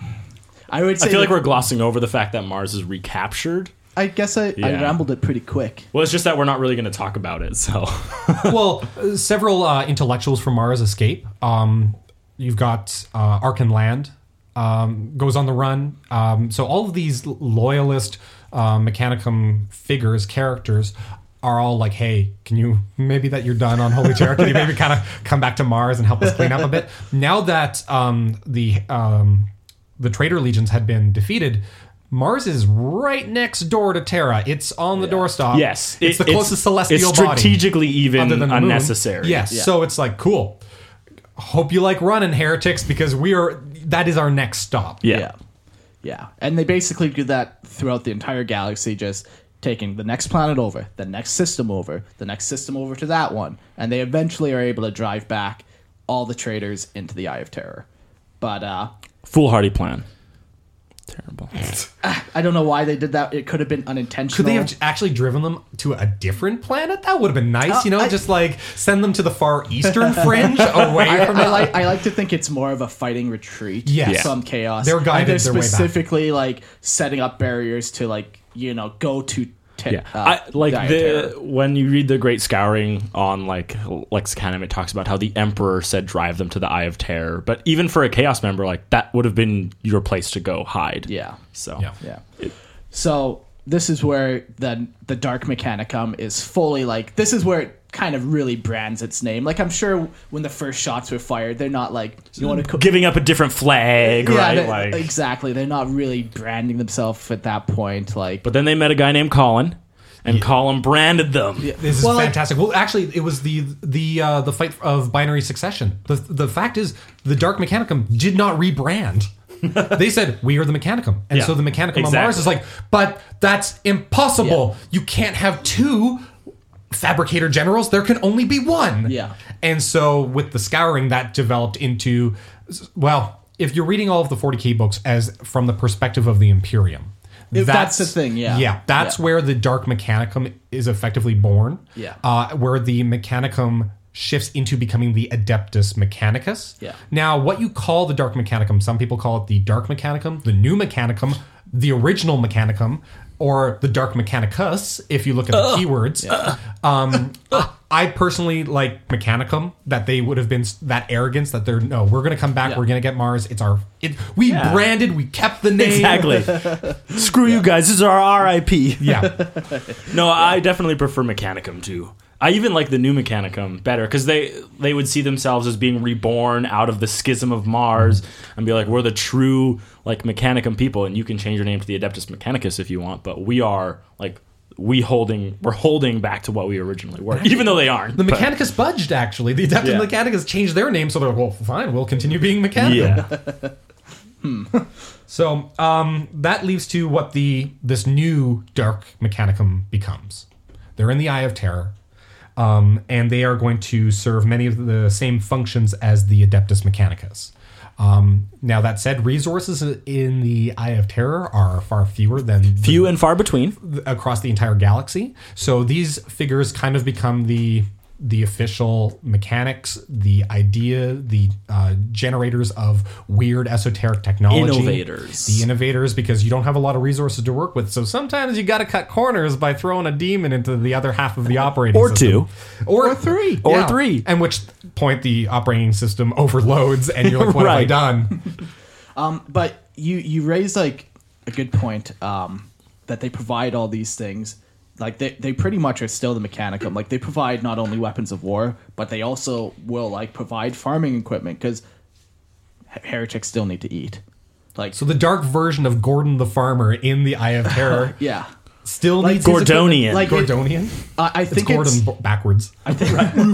I would say I feel like that- we're glossing over the fact that Mars is recaptured. I guess I, I Yeah. rambled it pretty quick. Well, it's just that we're not really going to talk about it, so... well, uh, several uh, intellectuals from Mars escape. Um, you've got uh, Arkan Land um, goes on the run. Um, so all of these loyalist uh, Mechanicum figures, characters, are all like, hey, can you, maybe that you're done on Holy Terror, can you maybe kind of come back to Mars and help us clean up a bit? Now that um, the um, the Traitor Legions had been defeated, Mars is right next door to Terra. It's on the doorstop. Yes. It's it- the closest celestial It's body. strategically even Other than the moon. unnecessary. Yes. So it's like, cool. Hope you like running, heretics, because we are, that is our next stop. Yeah. Yeah. Yeah. And they basically do that throughout the entire galaxy, just taking the next planet over, the next system over, the next system over to that one. And they eventually are able to drive back all the traitors into the Eye of Terror. But uh, Foolhardy plan. Terrible. I don't know why they did that. It could have been unintentional. Could they have actually driven them to a different planet? That would have been nice, Uh, you know, I- just like send them to the far eastern fringe away I, from I it. like I like to think it's more of a fighting retreat Yes. from chaos. They're And guided they're their way back. specifically like setting up barriers to like, you know, go to te- Yeah, uh, I, like Eye of Terror. the when you read the Great Scouring on like Lexicanum, it talks about how the Emperor said drive them to the Eye of Terror. But even for a Chaos member, like that would have been your place to go hide. Yeah. So Yeah. Yeah. So this is where the the Dark Mechanicum is fully like this is where it kind of really brands its name. Like I'm sure when the first shots were fired, they're not like you want to co- giving up a different flag, right? they- Like, exactly. They're not really branding themselves at that point. Like, but then they met a guy named Colin, and Colin branded them. This is Well, like- fantastic. Well, actually, it was the the uh, the fight of binary succession. The the fact is, the Dark Mechanicum did not rebrand. They said we are the Mechanicum, and Yeah, so the Mechanicum on exactly. Mars is like, but that's impossible. You can't have two fabricator generals. There can only be one. Yeah. And so with the scouring, that developed into, well, if you're reading all of the forty K books as from the perspective of the Imperium. If that's the thing, yeah. Yeah, that's Yeah. where the Dark Mechanicum is effectively born. Yeah. Uh, where the Mechanicum shifts into becoming the Adeptus Mechanicus. Yeah. Now, what you call the Dark Mechanicum, some people call it the Dark Mechanicum, the New Mechanicum, the Original Mechanicum, or the Dark Mechanicus, if you look at the keywords. Um, I personally like Mechanicum, that they would have been s- that arrogance that they're, no, we're going to come back, Yeah. we're going to get Mars. It's our, it, we Yeah. branded, we kept the name. Exactly. Screw you guys. This is our R I P. Yeah. No, I definitely prefer Mechanicum too. I even like the new Mechanicum better because they they would see themselves as being reborn out of the schism of Mars and be like, we're the true like Mechanicum people, and you can change your name to the Adeptus Mechanicus if you want, but we are like we holding we're holding back to what we originally were, even though they aren't. The but- Mechanicus budged, actually. The Adeptus Yeah. Mechanicus changed their name, so they're, well, fine, we'll continue being Mechanicum. Yeah. So um, that leads to what the this new Dark Mechanicum becomes. They're in the Eye of Terror, um, and they are going to serve many of the same functions as the Adeptus Mechanicus. Um, now, that said, resources in the Eye of Terror are far fewer than the- Few and far between. across the entire galaxy. So these figures kind of become the the official mechanics, the idea, the uh, generators of weird esoteric technology. Innovators. The innovators, because you don't have a lot of resources to work with. So sometimes you got to cut corners by throwing a demon into the other half of the operating Or system. two. Or, three. Or three. At which point the operating system overloads and you're like, what Right. have I done? But you you raised like a good point um, that they provide all these things. like they, they pretty much are still the Mechanicum. Like they provide not only weapons of war, but they also will like provide farming equipment because heretics still need to eat. Like So the dark version of Gordon the Farmer in the Eye of Terror yeah, still like needs his Gordonian. Like it- Gordonian? I, I It's think Gordon it's, b- backwards. I think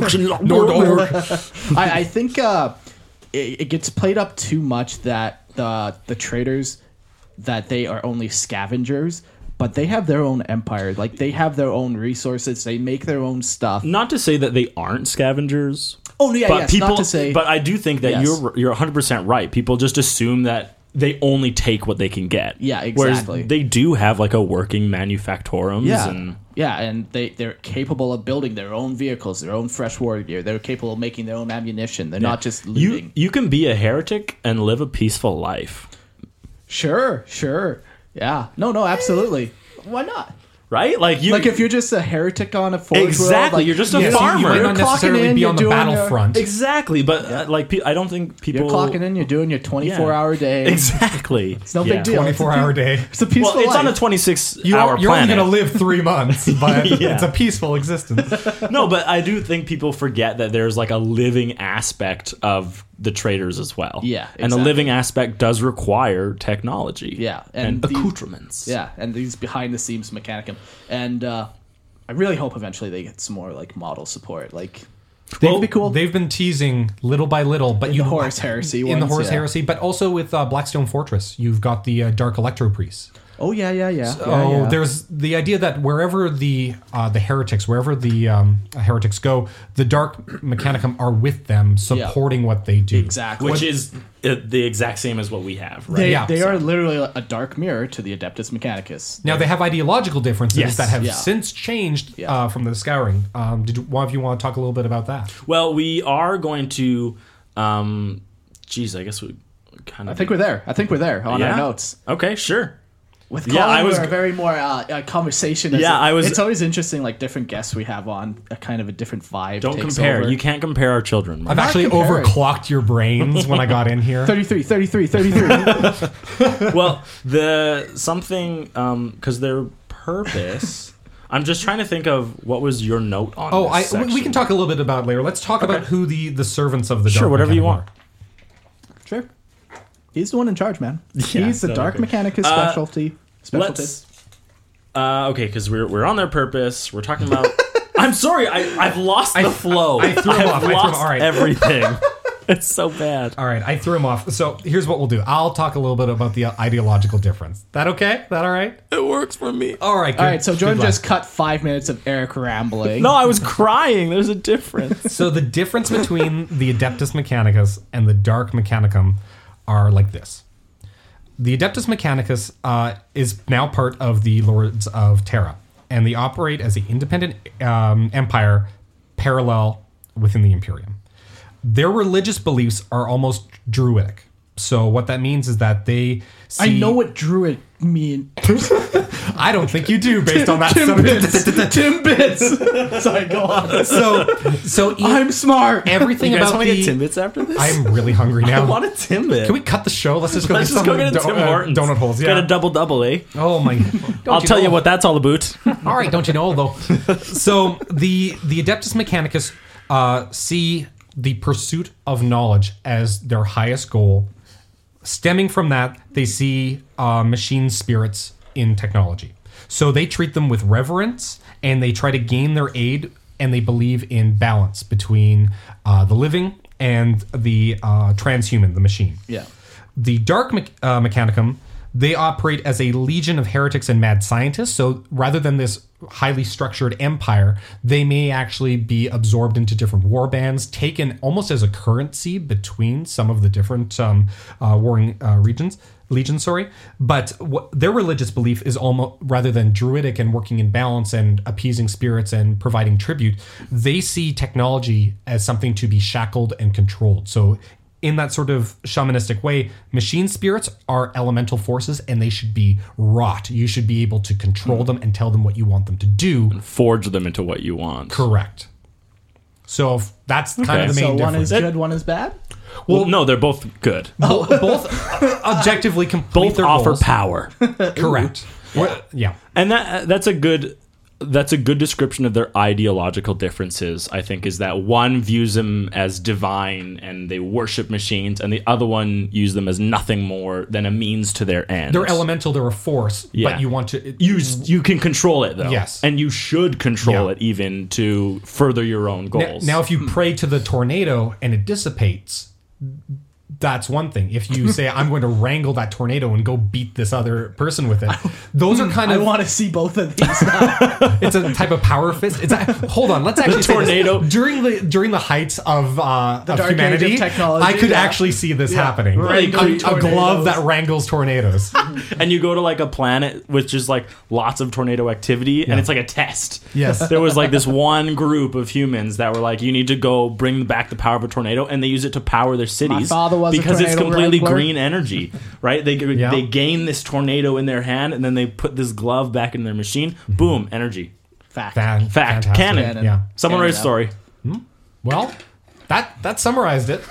Nordor. I, I think uh, it, it gets played up too much that the the traders that they are only scavengers, but they have their own empire. Like they have their own resources. They make their own stuff. Not to say that they aren't scavengers. Oh yeah, but yes. people, not to say, but I do think that Yes. you're you're one hundred percent right. People just assume that they only take what they can get. Yeah, exactly. Whereas they do have like a working manufactorums. yeah, and yeah, and they they're capable of building their own vehicles, their own fresh war gear. They're capable of making their own ammunition. They're not just looting. you you can be a heretic and live a peaceful life, Sure, sure, yeah. No, no, absolutely. Why not? right? Like you, Like if you're just a heretic on a forge exactly, world, like, you're just a Yeah, so farmer. you might not You're clocking necessarily in, be you're on the doing your- battlefront. Exactly, but uh, like pe- I don't think people You're clocking in, you're doing your twenty-four Yeah. hour day. Exactly. It's no big deal. twenty-four hour day. It's a peaceful Well, it's life. on a twenty-six You hour are, you're only planet. going to live three months, but Yeah. it's a peaceful existence. No, but I do think people forget that there's like a living aspect of the traders as well. Yeah, and the exactly. living aspect does require technology. Yeah, and, and these- accoutrements. Yeah, and these behind the scenes Mechanicum. And uh, I really hope eventually they get some more like model support. Like they'd Well, be cool. They've been teasing little by little, but In you the Horus Heresy in the ones, Horus yeah. Heresy, but also with uh, Blackstone Fortress, you've got the uh, Dark Electro Priests. oh yeah, yeah, yeah. Oh, yeah, yeah. there's the idea that wherever the uh, the heretics, wherever the um, heretics go, the Dark Mechanicum are with them, supporting what they do. exactly. Which is uh, the exact same as what we have, right? they, yeah, they so- are literally a dark mirror to the Adeptus Mechanicus. Now they have ideological differences Yes. that have Yeah. since changed Yeah. uh, from the Scouring. Um, did you, one of you want to talk a little bit about that? Well, we are going to. Um, geez, I guess we kind of. I think we're there. I think we're there on Yeah? our notes. Okay, sure. With Yeah, Colin, I was- we're very more uh, uh, conversation. as Yeah, it- I was- It's always interesting, like different guests we have on, a kind of a different vibe. Don't takes compare. over. You can't compare our children. I've Mark. actually comparing. overclocked your brains when I got in here. thirty-three, thirty-three, thirty-three. Well, the something because their purpose. I'm just trying to think of what was your note on. Oh, this I, section. we can talk a little bit about it later. Let's talk about who the, the servants of the Sure, Dark whatever you Mechanicum want. are. Sure. He's the one in charge, man. Yeah, He's the no, Dark okay. Mechanicus Uh, specialty. Specialty. Let's. Uh, okay, because we're we're on their purpose. We're talking about. I'm sorry, I I've lost the flow. I threw him I've off. I threw him- lost all right. everything. It's so bad. All right, I threw him off. So here's what we'll do. I'll talk a little bit about the ideological difference. That okay? That all right? It works for me. All right. Good. All right, so Jordan Good luck. just cut five minutes of Eric rambling. No, I was crying. There's a difference. So the difference between the Adeptus Mechanicus and the Dark Mechanicum are like this. The Adeptus Mechanicus uh, is now part of the Lords of Terra, and they operate as an independent um, empire parallel within the Imperium. Their religious beliefs are almost druidic. So what that means is that they see... I know what druid mean. I don't think you do, based on that. Timbits. Sorry, go on. So, so e- I'm smart. everything You guys about want to the... get Timbits after this? I'm really hungry now. I want a Timbit. Can we cut the show? Let's just go Let's get just some go get a do- Tim uh, Hortons. donut holes. Get Yeah. a double double, eh? Oh my! I'll tell you what that's all about. All right, don't you know though? So the the Adeptus Mechanicus uh, see the pursuit of knowledge as their highest goal. Stemming from that, they see uh, machine spirits in technology. So they treat them with reverence, and they try to gain their aid, and they believe in balance between uh, the living and the uh, transhuman, the machine. Yeah. The Dark Me- uh, Mechanicum, they operate as a legion of heretics and mad scientists. So rather than this highly structured empire, they may actually be absorbed into different war bands, taken almost as a currency between some of the different um, uh, warring uh, regions. Legion, sorry, but what, their religious belief is almost rather than druidic and working in balance and appeasing spirits and providing tribute, they see technology as something to be shackled and controlled. So in that sort of shamanistic way, machine spirits are elemental forces and they should be wrought. You should be able to control them and tell them what you want them to do. Forge them into what you want. Correct. So if that's kind Okay. of the main So one difference. is good, one is bad? Well, no, they're both good. Bo- both objectively complete Both their offer goals. power. Correct. What- yeah. And that that's a good that's a good description of their ideological differences, I think, is that one views them as divine and they worship machines, and the other one views them as nothing more than a means to their end. They're elemental, they're a force, Yeah. but you want to... You you can control it, though. Yes. And you should control Yeah. it even to further your own Now, goals. now, if you pray to the tornado and it dissipates, that's one thing. If you say, I'm going to wrangle that tornado and go beat this other person with it, those are kind I of... want to see both of these now. It's a type of power fist. It's a, hold on, let's actually The say this. tornado. during the during the heights of uh, of dark age of humanity. technology, I could yeah. actually see this happening. Right. A, a Tornadoes. glove that wrangles tornadoes. and you go to like a planet with just like lots of tornado activity, and it's like a test. Yes. There was like this one group of humans that were like, you need to go bring back the power of a tornado, and they use it to power their cities father was a because it's tornado completely wrangler. green energy, right? They Yeah. they gain this tornado in their hand, and then they put this glove back in their machine. Boom, energy. Fact. Fan- Fact. fantastic. Canon. Canon. Yeah. Someone Canon, write a yeah. story. Well, that that summarized it.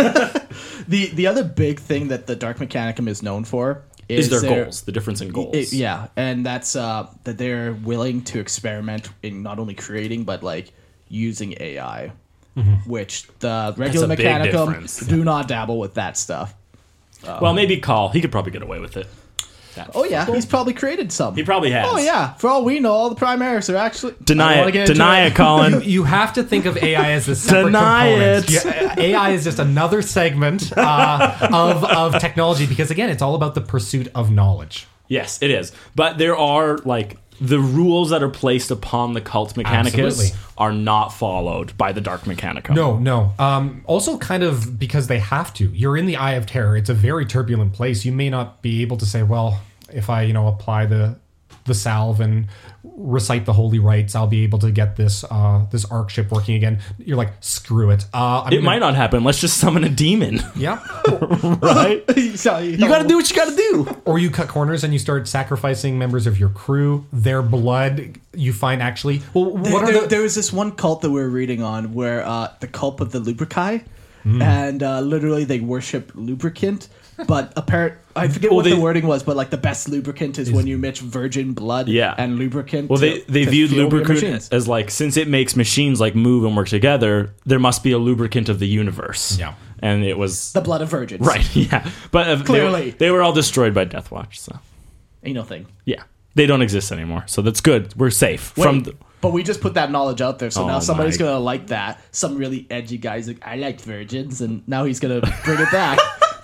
The the other big thing that the Dark Mechanicum is known for Is is, their goals? The difference in goals. It- yeah, and that's uh, that they're willing to experiment in not only creating but like using A I, which the regular a big Mechanicum difference. do not dabble with that stuff. Well, maybe Call. He could probably get away with it. Oh yeah, he's probably created some. He probably has. Oh yeah, for all we know, all the Primaris are actually I Deny don't wanna it. get into Deny it, Colin. You have to think of A I as a separate Deny component. it. Yeah, A I is just another segment uh, of of technology because again, it's all about the pursuit of knowledge. Yes, it is. But there are like the rules that are placed upon the cult Mechanicus Absolutely. are not followed by the Dark Mechanicum. No, no. Um, also, kind of because they have to. You're in the Eye of Terror. It's a very turbulent place. You may not be able to say, well, if I, you know, apply the the salve and recite the holy rites, I'll be able to get this uh, this arc ship working again. You're like, screw it. Uh, I'm It gonna- might not happen. Let's just summon a demon. Yeah. Right? So, you You gotta do what you gotta do. Or you cut corners and you start sacrificing members of your crew, their blood. You find actually. Well, what There, are there, the? there was this one cult that we were reading on where uh, the cult of the Lubrici, Hmm. and uh, literally they worship lubricant. But apparent, I forget Well, what they- the wording was, but like the best lubricant is, when you mix virgin blood Yeah. and lubricant. Well, to- they, they to viewed fuel your lubricant machines. as like, since it makes machines like move and work together, there must be a lubricant of the universe. Yeah. And it was. the blood of virgins. Right, yeah. But uh, they- Clearly. They, were all destroyed by Death Watch, so. Ain't no thing. Yeah. They don't exist anymore, so that's good. We're safe. Wait, from. The, but we just put that knowledge out there, so Oh now somebody's my- gonna like that. Some really edgy guy's like, I liked virgins, and now he's gonna bring it back.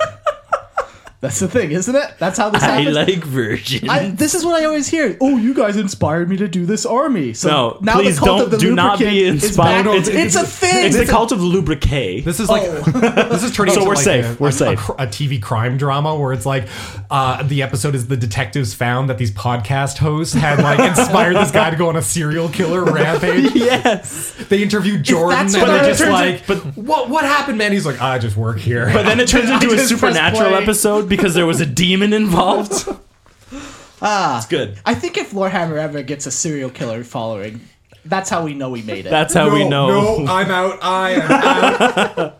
That's the thing, isn't it? That's how this I happens. like virgins. I, this is what I always hear. Oh, you guys inspired me to do this army. So No, now please the cult don't- of the do not be lubricant is inspired. back. It's- It's, a thing. It's the cult of lubricate. This is like this is turning So into we're like safe. A, We're a- safe. A, cr- a T V crime drama where it's like uh, the episode is the detectives found that these podcast hosts had like inspired this guy to go on a serial killer rampage. Yes. They interviewed Jordan and that's what they're it just turns like, it- but- what what happened, man? He's like, I just work here. But then it turns I into a just press supernatural play. episode because there was a demon involved. ah, It's good. I think if Lorehammer ever gets a serial killer following, that's how we know we made it. That's how we know. No, I'm out. I am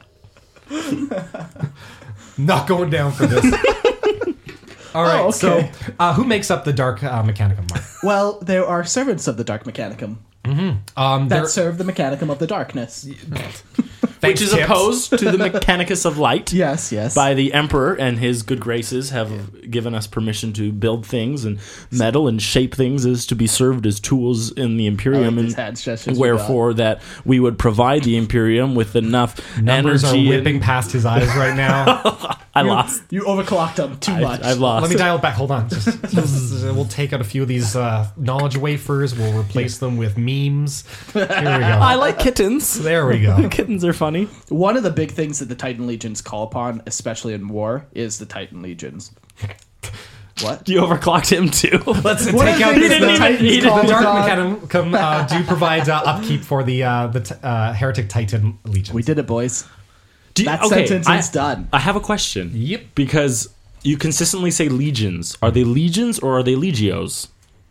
out. Not going down for this. All right. Oh, So, okay. uh, who makes up the Dark uh, Mechanicum, Mark? well, there are servants of the Dark Mechanicum Um, that they're- serve the Mechanicum of the Darkness. thanks, Which is Tips. opposed to the Mechanicus of Light. Yes, yes. By the Emperor and his good graces have given us permission to build things and meddle and shape things as to be served as tools in the Imperium, these and hand gestures we wherefore that we would provide the Imperium with enough Numbers energy. are whipping and- past his eyes right now. I lost. You overclocked them too much. I, I lost. Let me dial it back. Hold on. Just, just- we'll take out a few of these uh, knowledge wafers. We'll replace them with memes. Here we go. I like kittens. There we go. Kittens are funny. One of the big things that the Titan Legions call upon, especially in war, is the Titan Legions. What? You overclocked him too. Let's One take of the out things this. the The, Titans he didn't call the Dark upon- Mechanicum uh, do provide uh, upkeep for the uh, the t- uh, Heretic Titan Legions. We did it, boys. Do you- That okay, sentence I, is done. I have a question. Yep. Because you consistently say legions. Are they legions or are they legios?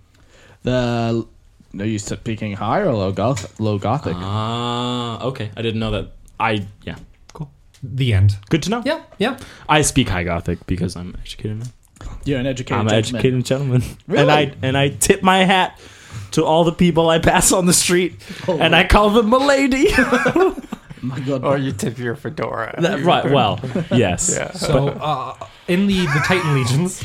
The are you speaking high or low goth? Low gothic. Ah, okay. I didn't know that. I yeah. Cool. The end. Good to know. Yeah, yeah. I speak High Gothic because I'm educated now. You're an educated I'm an gentleman. educated gentleman, Really? and I and I tip my hat to all the people I pass on the street, and I call them milady. My God. Or you tip your fedora. That, right. Well, yes. Yeah. So uh, in the, the Titan Legions,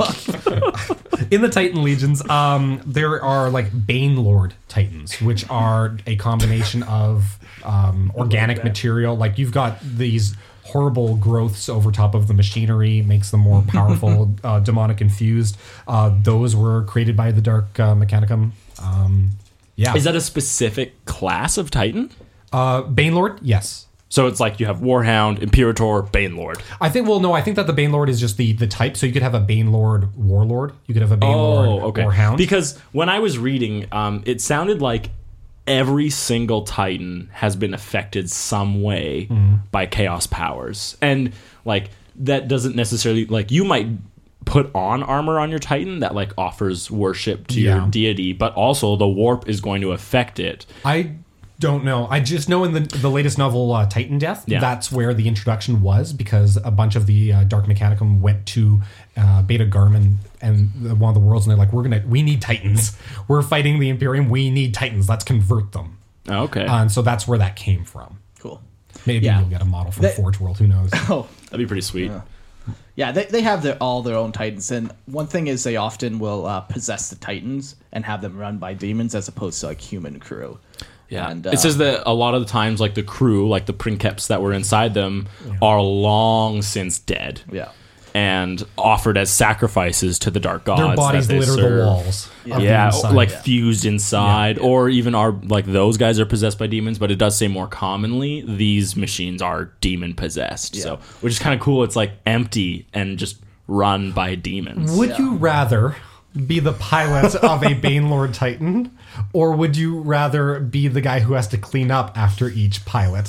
in the Titan Legions, um, there are like Banelord Titans, which are a combination of um, organic material. Like you've got these horrible growths over top of the machinery, makes them more powerful, uh, demonic infused. Uh, those were created by the Dark uh, Mechanicum. Um, yeah. Is that a specific class of Titan? Uh, Banelord? Yes. So it's like you have Warhound, Imperator, Banelord. I think, well, no, I think that the Banelord is just the, the type. So you could have a Banelord Warlord. You could have a Banelord Oh, okay. Warhound. Because when I was reading, um, it sounded like every single Titan has been affected some way Mm-hmm. by chaos powers. And like that doesn't necessarily like you might put on armor on your Titan that like offers worship to Yeah. your deity, but also the warp is going to affect it. I don't know. I just know in the the latest novel, uh, Titan Death, Yeah. that's where the introduction was, because a bunch of the uh, Dark Mechanicum went to uh, Beta Garmin and the, one of the worlds, and they're like, "We're gonna, we need Titans. We're fighting the Imperium. We need Titans. Let's convert them." Okay. Uh, and so that's where that came from. Cool. Maybe Yeah. you'll get a model from They- Forge World. Who knows? Oh, That'd be pretty sweet. yeah. They, they have their, all their own Titans. And one thing is they often will uh, possess the Titans and have them run by demons as opposed to like human crew. Yeah. And, uh, it says that a lot of the times like the crew, like the Princeps that were inside them are long since dead. Yeah. And offered as sacrifices to the dark gods. Their bodies that they litter serve. the walls. Of Yeah, the inside. like fused inside, or even are like those guys are possessed by demons. But it does say more commonly these machines are demon possessed. So, which is kind of cool. It's like empty and just run by demons. Would you rather be the pilot of a Banelord Titan, or would you rather be the guy who has to clean up after each pilot?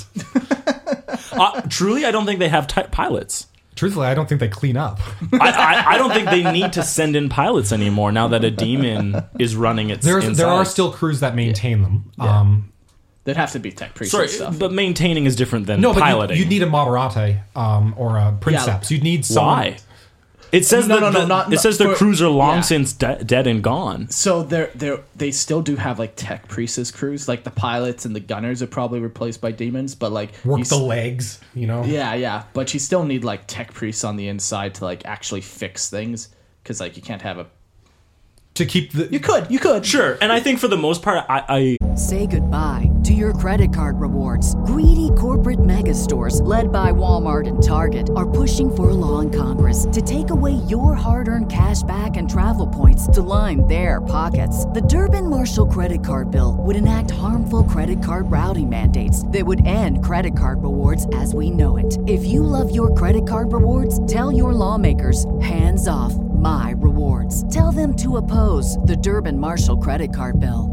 uh, truly, I don't think they have ti- pilots. Truthfully, I don't think they clean up. I, I, I don't think they need to send in pilots anymore now that a demon is running its There's, inside. there are still crews that maintain them. Um, There'd have to be tech priests Sorry, and stuff. but maintaining is different than no, but piloting. you, you'd need a Moderate um, or a Princeps. You'd need someone. Why? It says No, that no, no, the, not- it says the for- crews are long yeah. since de- dead and gone. So they're they're they still do have like tech priestess crews. Like the pilots and the gunners are probably replaced by demons, but like Work you the s- legs, you know? Yeah, yeah, but you still need like tech priests on the inside to like actually fix things because like you can't have a. To keep the. You could, you could. Sure, and I think for the most part, I, I Say goodbye to your credit card rewards. Greedy corporate mega stores, led by Walmart and Target, are pushing for a law in Congress to take away your hard-earned cash back and travel points to line their pockets. The Durbin-Marshall credit card bill would enact harmful credit card routing mandates that would end credit card rewards as we know it. If you love your credit card rewards, tell your lawmakers, hands off my rewards. Tell them to oppose the Durbin-Marshall credit card bill.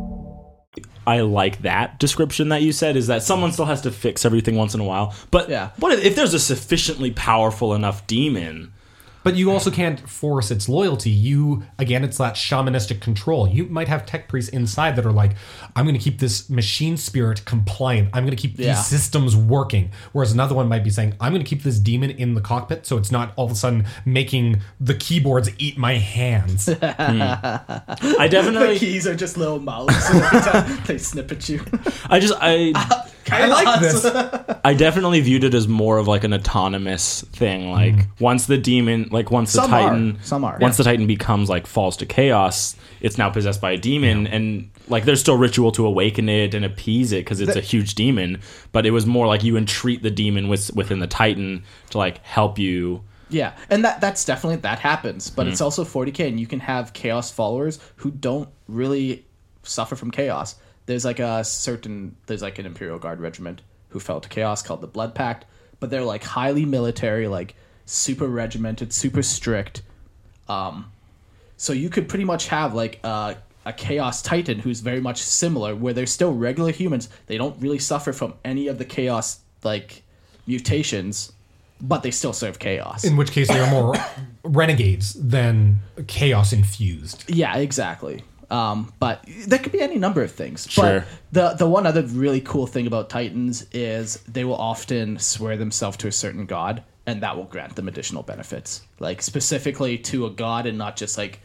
I like that description that you said, is that someone still has to fix everything once in a while. But Yeah. what if, if there's a sufficiently powerful enough demon? But you also can't force its loyalty. You, again, it's that shamanistic control. You might have tech priests inside that are like, I'm going to keep this machine spirit compliant. I'm going to keep Yeah. these systems working. Whereas another one might be saying, I'm going to keep this demon in the cockpit so it's not all of a sudden making the keyboards eat my hands. I The definitely, keys are just little mouths. Every time they snip at you. I just, I, I like this. I definitely viewed it as more of like an autonomous thing. Like once the demon, like once the Some Titan, are. Some are. once the Titan becomes like falls to chaos, it's now possessed by a demon, and like there's still ritual to awaken it and appease it because it's a huge demon. But it was more like you entreat the demon with, within the Titan to like help you. Yeah, and that that's definitely that happens, but it's also forty K, and you can have chaos followers who don't really suffer from chaos. There's like a certain there's like an Imperial Guard regiment who fell to chaos called the Blood Pact, but they're like highly military, like super regimented, super strict. Um, so you could pretty much have like a, a chaos titan who's very much similar, where they're still regular humans. They don't really suffer from any of the chaos like mutations, but they still serve chaos. In which case, they are more renegades than chaos infused. Yeah, exactly. Um, but there could be any number of things. Sure. But the the one other really cool thing about Titans is they will often swear themselves to a certain god, and that will grant them additional benefits. Like specifically to a god and not just like the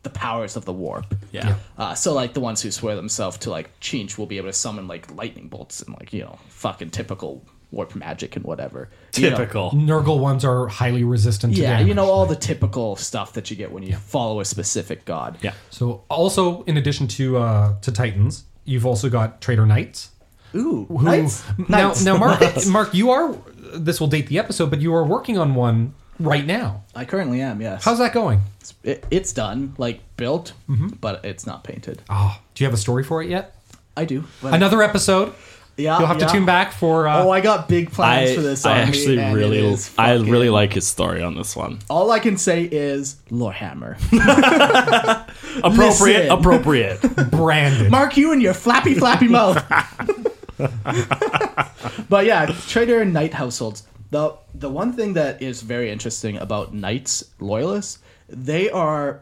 the powers of the warp. Yeah. Uh, so like the ones who swear themselves to like Chinch will be able to summon like lightning bolts and like, you know, fucking typical warp magic and whatever. You know, Typical. Nurgle ones are highly resistant to yeah, damage. you know, all the typical stuff that you get when you follow a specific god. Yeah. So also, in addition to uh, to Titans, you've also got Traitor Knights. Ooh, Who, nice. Now, Nice. now, Mark, Nice. Mark, you are. This will date the episode, but you are working on one right now. I currently am, yes. How's that going? It, it's done, like built, Mm-hmm. but it's not painted. Oh, do you have a story for it yet? I do. But Another episode. yeah, You'll have yeah. to tune back for. Uh, Oh, I got big plans I, for this. I army, actually and it really, is I fucking- really like his story on this one. All I can say is Lorehammer. Appropriate, Listen. appropriate. branded. Mark you in your flappy, flappy mouth. But yeah, Traitor and Knight households. The the one thing that is very interesting about Knights loyalists, they are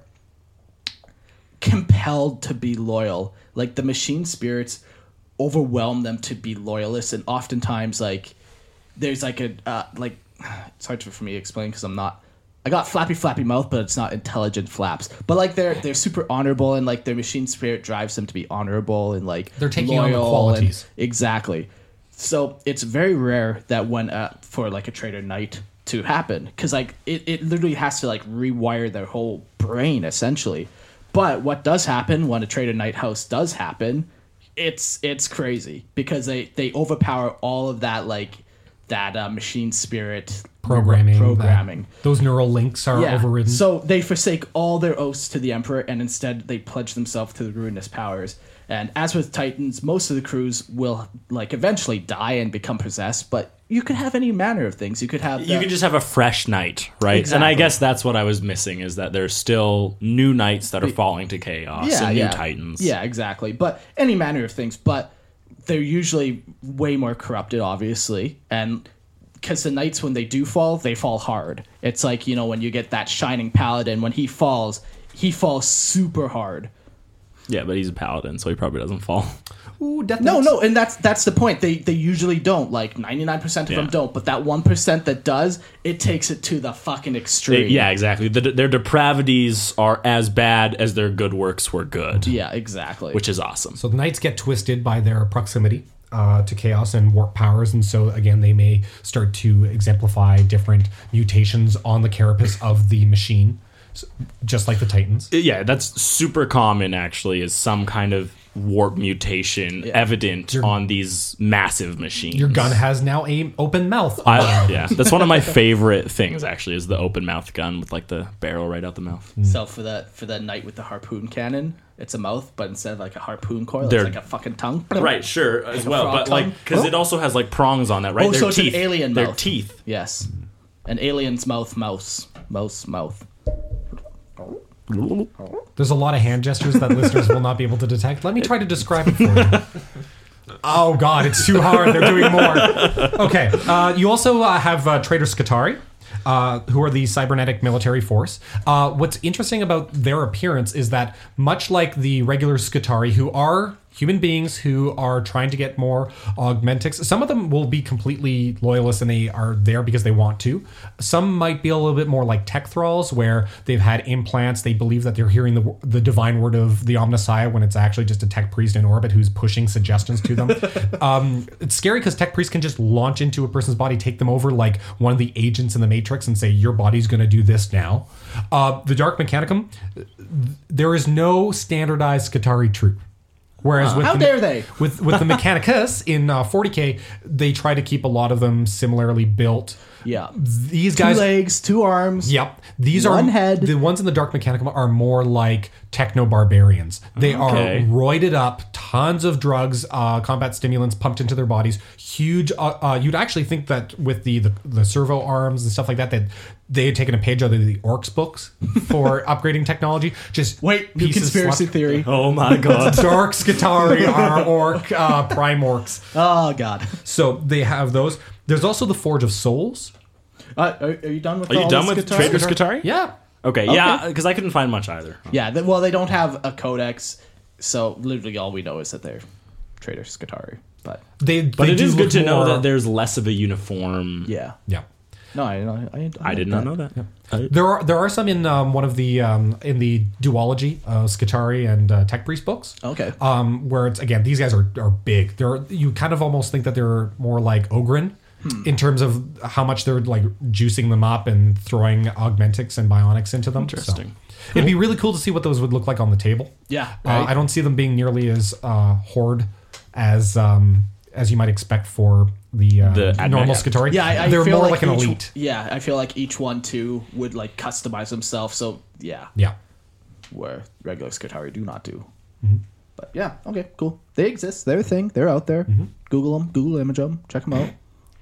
compelled to be loyal. Like the machine spirits overwhelm them to be loyalists, and oftentimes like there's like a uh, like it's hard for me to explain because I'm not. I got flappy flappy mouth, but it's not intelligent flaps. But like they're they're super honorable, and like their machine spirit drives them to be honorable and like They're taking on the loyal qualities. and- exactly. So it's very rare that when uh, for like a Traitor Knight to happen, because like it, it literally has to like rewire their whole brain essentially. But what does happen when a Traitor Knight house does happen, it's it's crazy because they they overpower all of that like that uh, machine spirit programming. programming. that- those neural links are overridden. So they forsake all their oaths to the Emperor and instead they pledge themselves to the ruinous powers. And as with Titans, most of the crews will like eventually die and become possessed, but you could have any manner of things. You could have You the- could just have a fresh knight, right? And I Exactly. guess that's what I was missing is that there's still new knights that are falling to chaos yeah, and new yeah. titans. Yeah, exactly. But any manner of things, but they're usually way more corrupted, obviously. And because the knights, when they do fall, they fall hard. It's like, you know, when you get that shining paladin, when he falls, he falls super hard. Yeah, but he's a paladin, so he probably doesn't fall. Ooh, Death No, Knights. no, and that's that's the point. They they usually don't. Like ninety-nine percent of Yeah. them don't, but that one percent that does, it takes it to the fucking extreme. Yeah, exactly. The, their depravities are as bad as their good works were good, Yeah, exactly. which is awesome. So the knights get twisted by their proximity uh, to chaos and warp powers, and so again they may start to exemplify different mutations on the carapace of the machine, s- just like the Titans. Yeah, that's super common actually, is some kind of warp mutation evident on these massive machines. Your gun has now a open mouth. I, yeah, that's one of my favorite things actually, is the open mouth gun with like the barrel right out the mouth. So for that for that knight with the harpoon cannon, it's a mouth, but instead of like a harpoon coil, They're- it's like a fucking tongue. Right, sure, as a well, frog but like tongue? because it also has like prongs on that, right? Oh, Their so it's an teeth. alien Their mouth. teeth. Yes, an alien's mouth, mouse, mouse, mouth. There's a lot of hand gestures that listeners will not be able to detect. Let me try to describe it for you. Oh God, it's too hard. They're doing more. Okay, uh, you also uh, have uh, Traitor Skitarii, uh, who are the cybernetic military force. Uh, what's interesting about their appearance is that, much like the regular Skitarii, who are human beings who are trying to get more augmentics, some of them will be completely loyalists and they are there because they want to. Some might be a little bit more like tech thralls, where they've had implants. They believe that they're hearing the the divine word of the Omnissiah when it's actually just a tech priest in orbit who's pushing suggestions to them. um, it's scary because tech priests can just launch into a person's body, take them over like one of the agents in the Matrix, and say, your body's going to do this now. Uh, the Dark Mechanicum, there is no standardized Skitarii troop. Whereas with How the, dare they? with with the Mechanicus in uh, forty K, they try to keep a lot of them similarly built. Yeah, These two guys, legs, two arms. yep, these One are head. The ones in the Dark Mechanicum are more like techno barbarians. They Okay. are roided up, tons of drugs, uh, combat stimulants pumped into their bodies. Huge. Uh, uh, you'd actually think that with the, the the servo arms and stuff like that, that they had taken a page out of the Orcs books for upgrading technology. Just Wait, new pieces conspiracy left- theory. Oh my god. Dark Skitarii are orc uh, prime orcs. Oh God. So they have those. There's also the Forge of Souls. Uh, are, are you done with? Are you all done this with guitar? Traitor Skitarii? Yeah. Okay, yeah, because I couldn't find much either. Yeah. They, well, they don't have a codex, so literally all we know is that they're Traitor Skitarii. But They, But they it do is look good to know more- that there's less of a uniform. yeah, Yeah. No, I, I, I, I did not know that. I- There are there are some in um, one of the um, in the duology, uh, Skitarii and uh, Tech Priest books. Okay. Um, where it's again, these guys are are big. They're you kind of almost think that they're more like Ogren in terms of how much they're like juicing them up and throwing augmentics and bionics into them. Interesting. So, it'd be really cool to see what those would look like on the table. Yeah, Uh, right. I don't see them being nearly as uh, horde as um, as you might expect for the, uh, The Admech. normal Skitarii. Yeah, I, I they're feel more like, like, an each, elite. Yeah, I feel like each one too would like customize himself. So yeah, Yeah. where regular Skitarii do not do. Mm-hmm. But yeah, okay, cool. They exist. They're a thing. They're out there. Mm-hmm. Google them. Google image them. Check them out.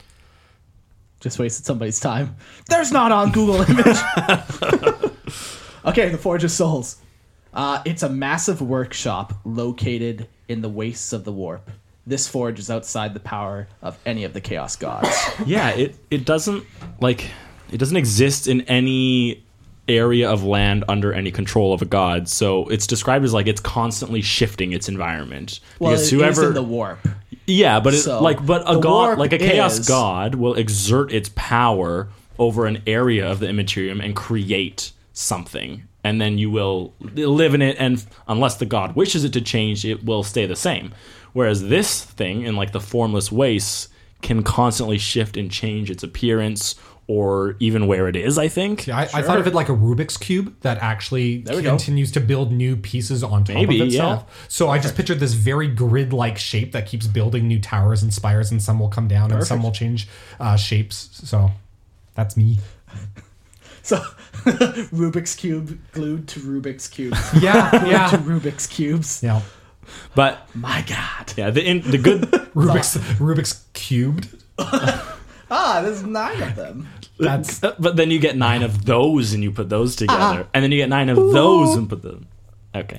Just wasted somebody's time. There's not on Google Image. Okay, the Forge of Souls. Uh, it's a massive workshop located in the wastes of the warp. This forge is outside the power of any of the Chaos Gods. Yeah, it it doesn't like it doesn't exist in any area of land under any control of a god. So it's described as like it's constantly shifting its environment. Well, because it whoever is in the warp. Yeah, but it, So, like but a the god warp like a chaos is- god will exert its power over an area of the Immaterium and create something. And then you will live in it, and unless the god wishes it to change, it will stay the same. Whereas this thing, in like the formless wastes, can constantly shift and change its appearance or even where it is, I think. Yeah, I, I thought of it like a Rubik's Cube that actually we go. continues to build new pieces on top Maybe, of itself. yeah. So I just pictured this very grid-like shape that keeps building new towers and spires, and some will come down and some will change uh, shapes. So that's me. So, Rubik's Cube glued to Rubik's Cube. Yeah, To yeah. Rubik's Cubes. Yeah. But My God. yeah, the in, the good Rubik's Rubik's cubed. Ah, there's nine of them. That's but then you get nine of those and you put those together, and then you get nine of those and put them. Okay.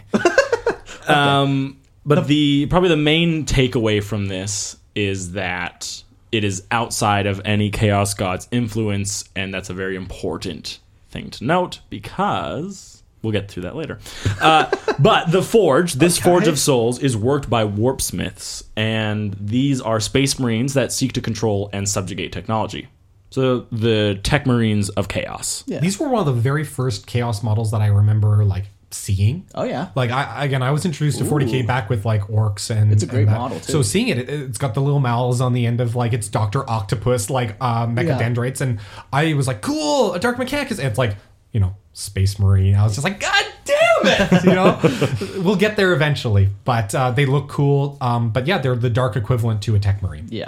Um, but the probably the main takeaway from this is that it is outside of any Chaos God's influence, and that's a very important thing to note because we'll get through that later. Uh, but the Forge, this Okay. Forge of Souls, is worked by warpsmiths, and these are space marines that seek to control and subjugate technology. So the tech marines of chaos. Yeah. these were one of the very first chaos models that I remember like seeing. Oh, yeah. Like I again, I was introduced to forty K Ooh. back with like orcs and It's a great and that. model, too. So seeing it, it, it's got the little mouths on the end of like it's Doctor Octopus like uh, mechadendrites, and I was like, cool, a Dark Mechanicus. And it's like, you know, Space Marine. I was just like, God damn it, you know. We'll get there eventually, but uh, they look cool. Um, but yeah, they're the dark equivalent to a Tech Marine. Yeah.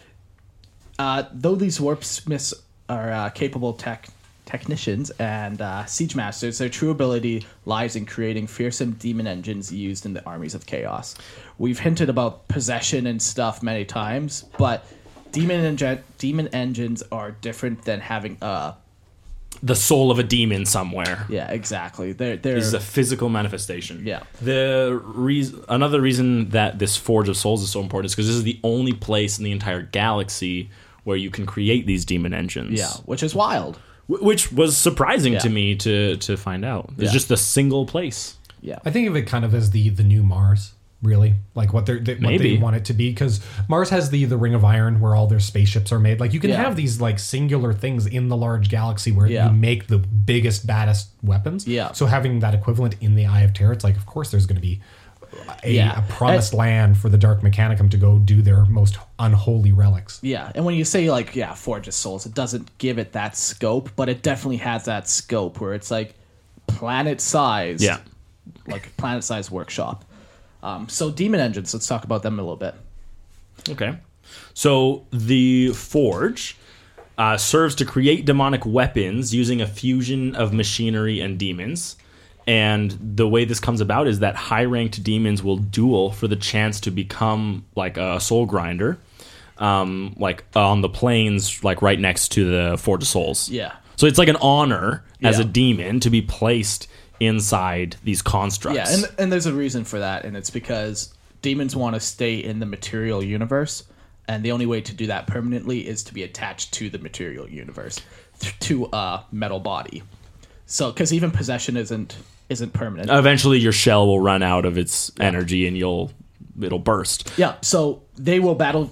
Uh, though these warpsmiths are uh, capable tech technicians and uh, siege masters, their true ability lies in creating fearsome demon engines used in the armies of chaos. We've hinted about possession and stuff many times, but demon enge- demon engines are different than having a The soul of a demon somewhere. yeah exactly. They're they're This is a physical manifestation. Yeah. The reason, another reason that this Forge of Souls is so important is because this is the only place in the entire galaxy where you can create these demon engines. yeah, which is wild. Wh- Which was surprising Yeah. to me to to find out. It's Yeah. just a single place. Yeah. I think of it kind of as the the new Mars, really, like what they're they, what Maybe. they want it to be, because Mars has the the Ring of Iron where all their spaceships are made. Like you can Yeah. have these like singular things in the large galaxy where Yeah. you make the biggest baddest weapons. Yeah. So having that equivalent in the Eye of Terror, it's like of course there's going to be a, Yeah. a promised land for the Dark Mechanicum to go do their most unholy relics. Yeah, and when you say like yeah, Forge of Souls, it doesn't give it that scope, but it definitely has that scope where it's like planet size. Yeah. Like planet size workshop. Um, so demon engines, let's talk about them a little bit. Okay. So the Forge uh, serves to create demonic weapons using a fusion of machinery and demons. And the way this comes about is that high-ranked demons will duel for the chance to become like a soul grinder, um, like on the plains, like right next to the Forge of Souls. Yeah. So it's like an honor as Yeah. a demon to be placed inside these constructs. Yeah, and and there's a reason for that, and it's because demons want to stay in the material universe, and the only way to do that permanently is to be attached to the material universe, th- to a metal body. So, because even possession isn't isn't permanent. Eventually, your shell will run out of its energy, and you'll it'll burst. Yeah, so they will battle f-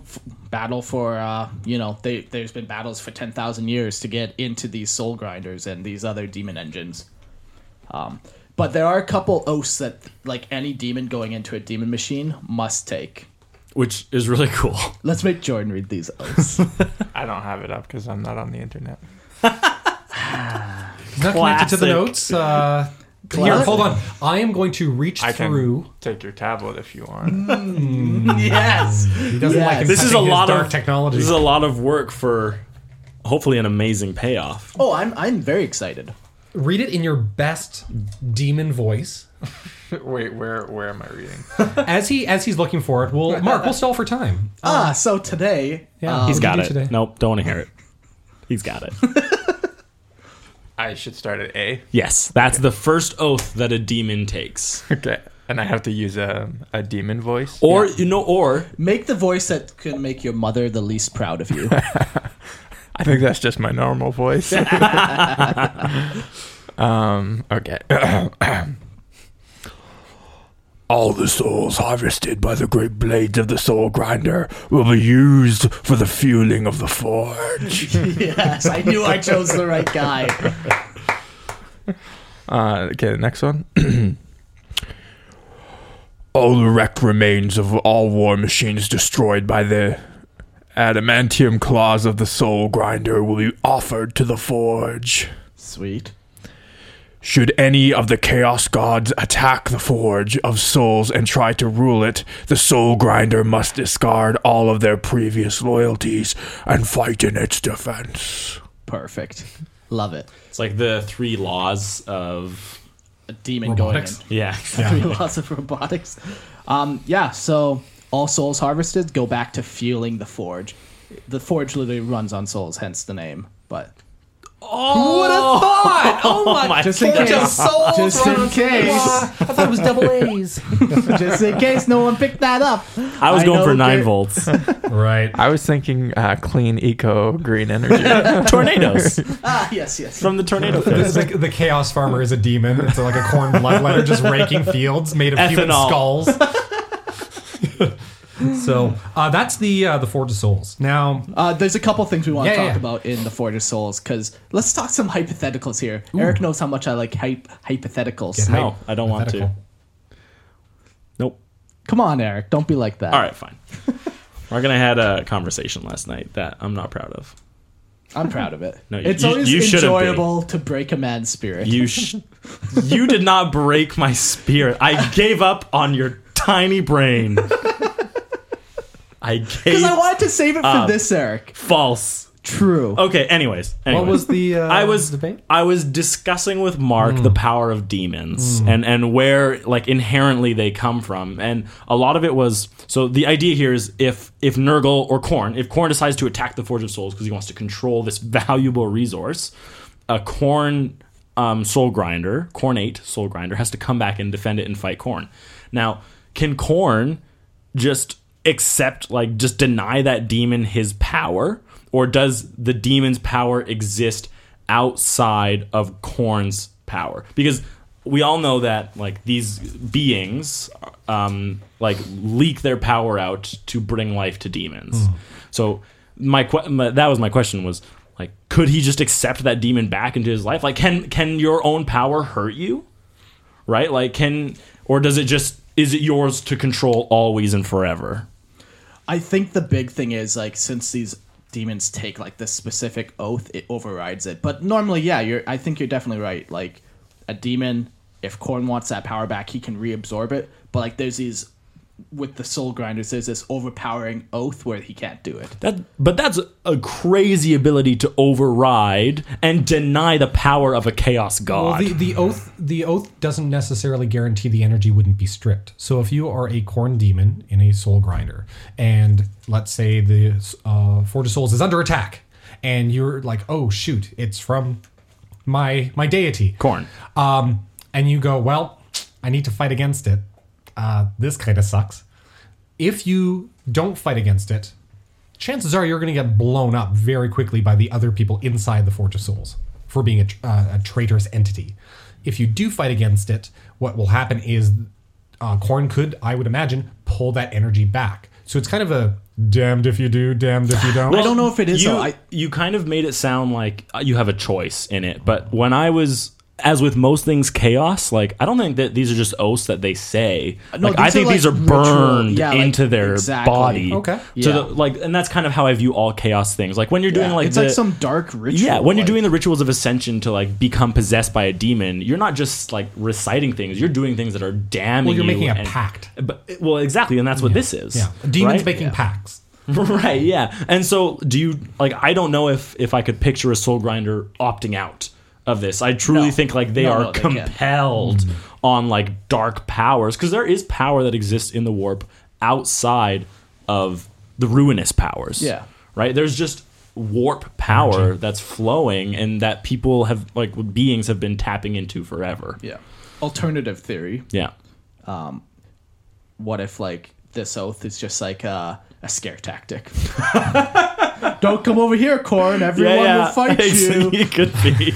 battle for uh, you know they, there's been battles for ten thousand years to get into these soul grinders and these other demon engines. Um, but there are a couple oaths that like any demon going into a demon machine must take. Which is really cool. Let's make Jordan read these oaths. I don't have it up because I'm not on the internet. It's not connected to the Classic. notes. Uh, here, hold on. I am going to reach I can through. take your tablet if you want. Yes. He doesn't Yes. like him This is a touching his lot dark of technology. This is a lot of work for hopefully an amazing payoff. Oh, I'm I'm very excited. Read it in your best demon voice. Wait, where where am I reading? As he as he's looking for it, we'll Mark, we'll stall for time. Ah, so today, Yeah, um, He's got do it. today? Nope, don't want to hear it. He's got it. I should start at A. Yes, that's the first oath that a demon takes. Okay. And I have to use a, a demon voice? Or you know, or make the voice that can make your mother the least proud of you. I think that's just my normal voice. um, okay. All the souls harvested by the great blades of the soul grinder will be used for the fueling of the forge. Yes, I knew I chose the right guy. Uh, okay, the next one. All the wrecked remains of all war machines destroyed by the adamantium claws of the soul grinder will be offered to the forge. Sweet. Should any of the Chaos Gods attack the Forge of Souls and try to rule it, the Soul Grinder must discard all of their previous loyalties and fight in its defense. Perfect. Love it. it's like the three laws of A demon Robotics? going in. yeah. Three laws of robotics. Um, yeah, so all souls harvested go back to fueling the forge. The forge literally runs on souls, hence the name. But Who would have thought? Oh my, my Just in Forge of case. Souls Just in runs- case. I thought it was double A's. just in case no one picked that up. I was I going know for nine there- volts. Right. I was thinking uh, clean, eco, green energy. Tornadoes Ah, yes, yes. from the tornado The, fist. the, the Chaos Farmer is a demon. It's like a corn bloodletter just raking fields made of human Ethanol. skulls. So uh, that's the uh, the Forge of Souls. Now, Uh, there's a couple things we want Yeah, to talk yeah. about in the Forge of Souls, because let's talk some hypotheticals here. Eric knows how much I like hype hypotheticals. Get No, I don't want to. hypothetical. Nope. Come on, Eric, don't be like that. All right, fine. Mark and I had a conversation last night that I'm not proud of. I'm proud of it. No, you- it's you- always you shouldn't be. enjoyable to break a man's spirit. You sh- you did not break my spirit. I gave up on your tiny brain. I Because gave I wanted to save it for up. this, Eric. false. True. Okay, anyways. anyways. what was the uh, I was debate? I was discussing with Mark the power of demons and and where like inherently they come from, and a lot of it was so the idea here is if if Nurgle or Khorne, if Khorne decides to attack the Forge of Souls because he wants to control this valuable resource, a Khorne um, soul grinder, Khornate soul grinder, has to come back and defend it and fight Khorne. Now, can Khorne just accept, like, just deny that demon his power, or does the demon's power exist outside of Khorne's power? Because we all know that, like, these beings um like leak their power out to bring life to demons. So my, que- my that was my question was, like, could he just accept that demon back into his life? Like, can can your own power hurt you? Right? Like, can, or does it just, is it yours to control always and forever? I think the big thing is, like, since these demons take like this specific oath, it overrides it. But normally, yeah, you're. I think you're definitely right. Like, a demon, if Khorne wants that power back, he can reabsorb it. But like, there's these with the soul grinders, there's this overpowering oath where he can't do it. That, but that's a crazy ability to override and deny the power of a chaos god. Well, the, the oath the oath doesn't necessarily guarantee the energy wouldn't be stripped. So if you are a Khorne demon in a soul grinder, and let's say the uh, Forge of Souls is under attack, and you're like, oh shoot, it's from my my deity, Khorne. um, and you go, well, I need to fight against it. Uh, this kind of sucks. If you don't fight against it, chances are you're going to get blown up very quickly by the other people inside the Forge of Souls for being a, tr- uh, a traitorous entity. If you do fight against it, what will happen is uh, Khorne could, I would imagine, pull that energy back. So it's kind of a damned if you do, damned if you don't. I don't know if it is. You, though. I, you kind of made it sound like you have a choice in it, but when I was, as with most things chaos, like I don't think that these are just oaths that they say. No, like I these think are, these are like, burned ritual. Yeah, like, into their exactly. body. Okay. To Yeah. the, like, and that's kind of how I view all chaos things. Like when you're doing yeah, like it's the, like some dark ritual. yeah, when you're like- doing the rituals of ascension to like become possessed by a demon, you're not just like reciting things. You're doing things that are damning. Well, you're you making a and- pact. But well, exactly, and that's what this is. Yeah. Demons right? making pacts. Right, yeah. And so do you like I don't know if if I could picture a soul grinder opting out of this. I truly No. think like they No, are no, they can't. compelled on like dark powers because there is power that exists in the warp outside of the ruinous powers. Yeah. Right? There's just warp power that's flowing and that people have like beings have been tapping into forever. Yeah. Alternative theory. Yeah. What if like this oath is just like uh, a scare tactic? Don't come over here, Korn. Everyone will fight you. It could be.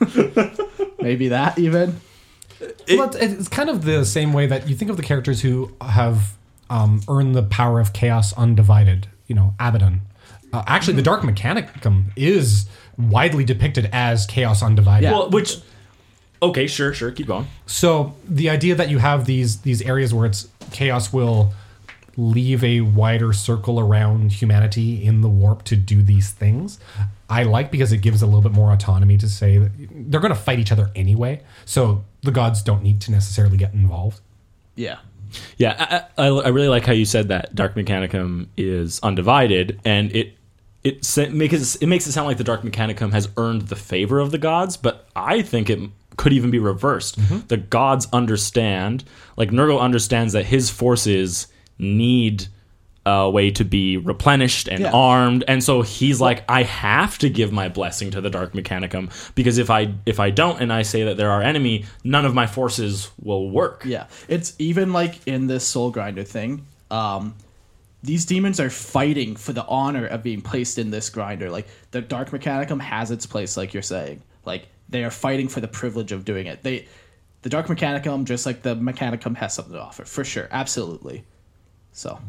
Maybe that even. Well, it's, it's kind of the same way that you think of the characters who have um, earned the power of chaos undivided. You know, Abaddon. Uh, actually, the Dark Mechanicum is widely depicted as chaos undivided. Yeah. Well, which okay, sure, sure, keep going. So the idea that you have these these areas where it's chaos will leave a wider circle around humanity in the warp to do these things, I like because it gives a little bit more autonomy to say that they're going to fight each other anyway. So the gods don't need to necessarily get involved. Yeah. Yeah, I, I, I really like how you said that Dark Mechanicum is undivided, and it it sa- makes it makes it sound like the Dark Mechanicum has earned the favor of the gods, but I think it could even be reversed. The gods understand, like Nurgle understands that his forces need a way to be replenished and Yeah. armed, and so he's like, I have to give my blessing to the Dark Mechanicum because if I if I don't and I say that they're our enemy, none of my forces will work. Yeah. It's even like in this Soul Grinder thing. Um, these demons are fighting for the honor of being placed in this grinder. Like the Dark Mechanicum has its place, like you're saying. Like they are fighting for the privilege of doing it. They, the Dark Mechanicum, just like the Mechanicum, has something to offer for sure, absolutely. So,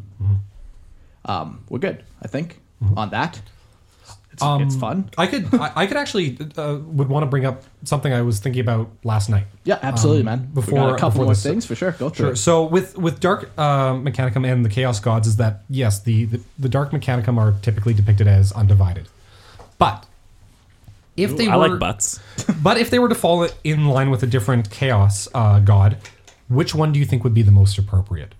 um, we're good, I think, on that. It's, it's fun. I could I, I could actually uh, would want to bring up something I was thinking about last night. Yeah, absolutely, Um, man. before- we got a couple before more this- things for sure. Go through Sure. it. So with with Dark uh, Mechanicum and the Chaos Gods is that yes, the, the the Dark Mechanicum are typically depicted as undivided, but if they I were, like butts. but if they were to fall in line with a different Chaos uh, God, which one do you think would be the most appropriate?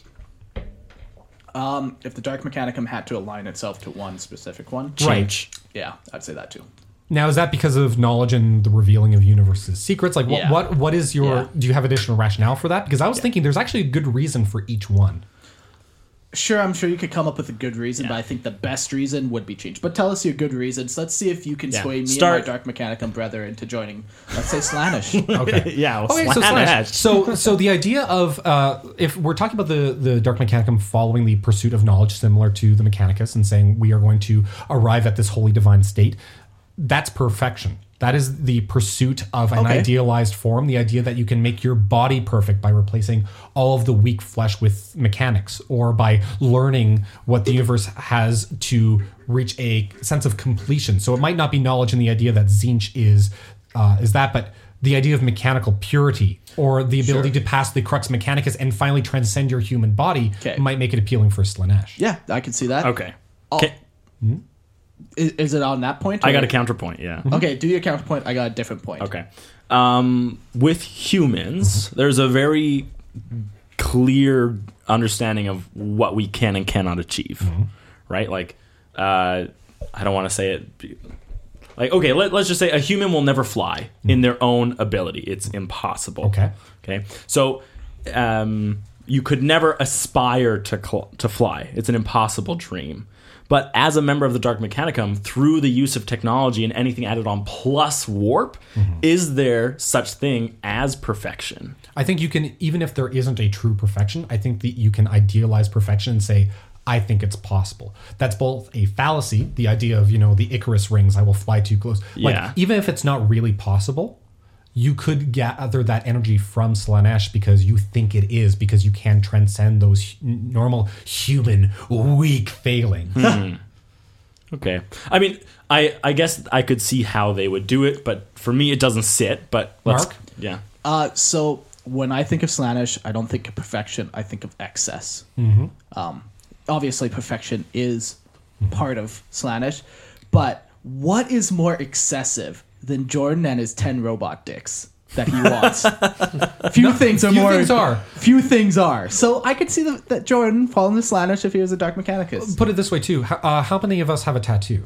Um, if the Dark Mechanicum had to align itself to one specific one, Change. yeah, I'd say that too. Now, is that because of knowledge and the revealing of universe's secrets? Like, what Yeah. what what is your? Yeah. Do you have additional rationale for that? Because I was thinking there's actually a good reason for each one. Sure, I'm sure you could come up with a good reason, but I think the best reason would be change. But tell us your good reasons. Let's see if you can Yeah. sway me Start- and my Dark Mechanicum brother into joining, let's say, Slanish. Okay. Yeah, well, Okay, so Slaanesh. Slaanesh. so so the idea of uh, if we're talking about the the Dark Mechanicum following the pursuit of knowledge, similar to the Mechanicus, and saying we are going to arrive at this holy divine state, that's perfection. That is the pursuit of an Okay. idealized form. The idea that you can make your body perfect by replacing all of the weak flesh with mechanics, or by learning what the universe has to reach a sense of completion. So it might not be knowledge in the idea that Tzeentch is uh, is that, but the idea of mechanical purity, or the ability Sure. to pass the Crux Mechanicus and finally transcend your human body, Okay. might make it appealing for Slaanesh. Yeah, I can see that. Okay. Oh. Okay. Is, is it on that point? I or- got a counterpoint, yeah. Okay, do your counterpoint. I got a different point. Okay. Um, with humans, there's a very clear understanding of what we can and cannot achieve, right? Like, uh, I don't want to say it. Like, okay, let, let's just say a human will never fly in their own ability. It's impossible. Okay. Okay. So, um, you could never aspire to cl- to fly. It's an impossible dream. But as a member of the Dark Mechanicum, through the use of technology and anything added on plus warp, is there such thing as perfection? I think you can, even if there isn't a true perfection, I think that you can idealize perfection and say, I think it's possible. That's both a fallacy, the idea of, you know, the Icarus rings, I will fly too close. Like, Yeah. even if it's not really possible, you could gather that energy from Slaanesh because you think it is, because you can transcend those hu- normal human weak failings. Hmm. Okay. I mean, I, I guess I could see how they would do it, but for me, it doesn't sit. But let's, Mark? yeah. Uh, so when I think of Slaanesh, I don't think of perfection. I think of excess. Mm-hmm. Um, obviously, perfection is part of Slaanesh, but what is more excessive than Jordan and his ten robot dicks that he wants? Few things are few more. things are. Few things are. So I could see the, that Jordan fall into Slaanesh if he was a Dark Mechanicus. Put it this way, too. How, uh, how many of us have a tattoo?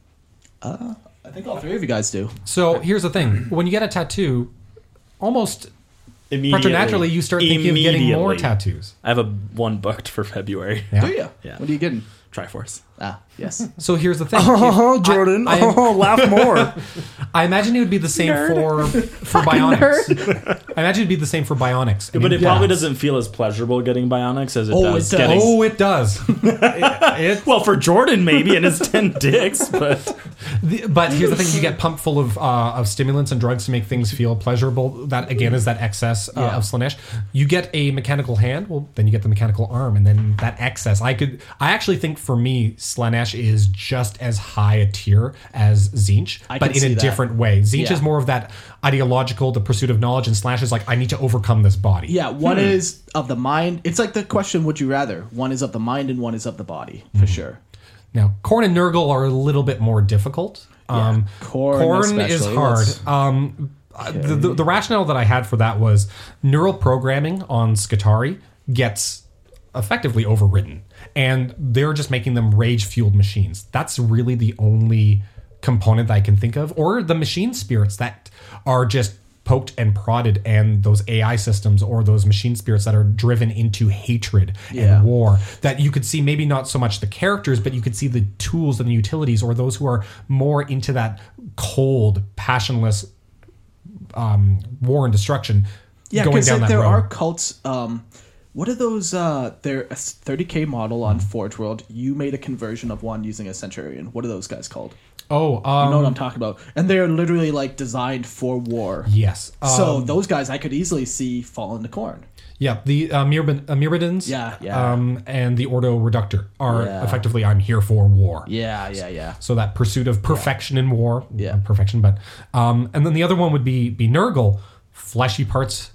I think all three of you guys do. So here's the thing. When you get a tattoo, almost Immediately. preternaturally, you start thinking of getting more Immediately. tattoos. I have a one booked for February. Yeah. Do you? Yeah. What are you getting? Triforce. Ah, yes. So here's the thing. Oh, If- Jordan. I, I, oh, laugh more. I imagine it would be the same for for bionics. I imagine it'd be the same for bionics. I But mean, it yeah. probably doesn't feel as pleasurable getting bionics as it Oh, does, it does. getting. Oh, it does. It- it- Well, for Jordan maybe and his ten dicks, but the- but here's the thing: you get pumped full of uh, of stimulants and drugs to make things feel pleasurable. That again is that excess uh, Yeah. of Slaanesh. You get a mechanical hand, well, then you get the mechanical arm, and then that excess. I could, I actually think for me, Slaanesh is just as high a tier as Tzeentch, I but can in see a that. different way. Tzeentch Yeah. is more of that ideological, the pursuit of knowledge, and Slaanesh is like, I need to overcome this body. Yeah, one is of the mind. It's like the question, would you rather? One is of the mind and one is of the body, for Mm-hmm. sure. Now, Khorne and Nurgle are a little bit more difficult. Um, Khorne Khorne is especially, hard. let's- Um, uh, the, the, the rationale that I had for that was neural programming on Skitarii gets effectively overridden, and they're just making them rage-fueled machines. That's really the only component that I can think of, or the machine spirits that are just poked and prodded, and those A I systems or those machine spirits that are driven into hatred Yeah. and war, that you could see maybe not so much the characters, but you could see the tools and the utilities, or those who are more into that cold, passionless um, war and destruction Yeah, going because down like, that there road. are cults. Um, what are those? Uh, they're a thirty K model on Forge World. You made a conversion of one using a Centurion. What are those guys called? oh, um, You know what I'm talking about? And they're literally like designed for war. yes. So Um, those guys I could easily see fall into Khorne. yeah, the uh, Myrmid- uh, Myrmidons Yeah, yeah. Um, and the Ordo Reductor are Yeah. effectively, I'm here for war. Yeah, yeah, yeah. So that pursuit of perfection in war, Yeah. not perfection, but um, and then the other one would be be Nurgle, fleshy parts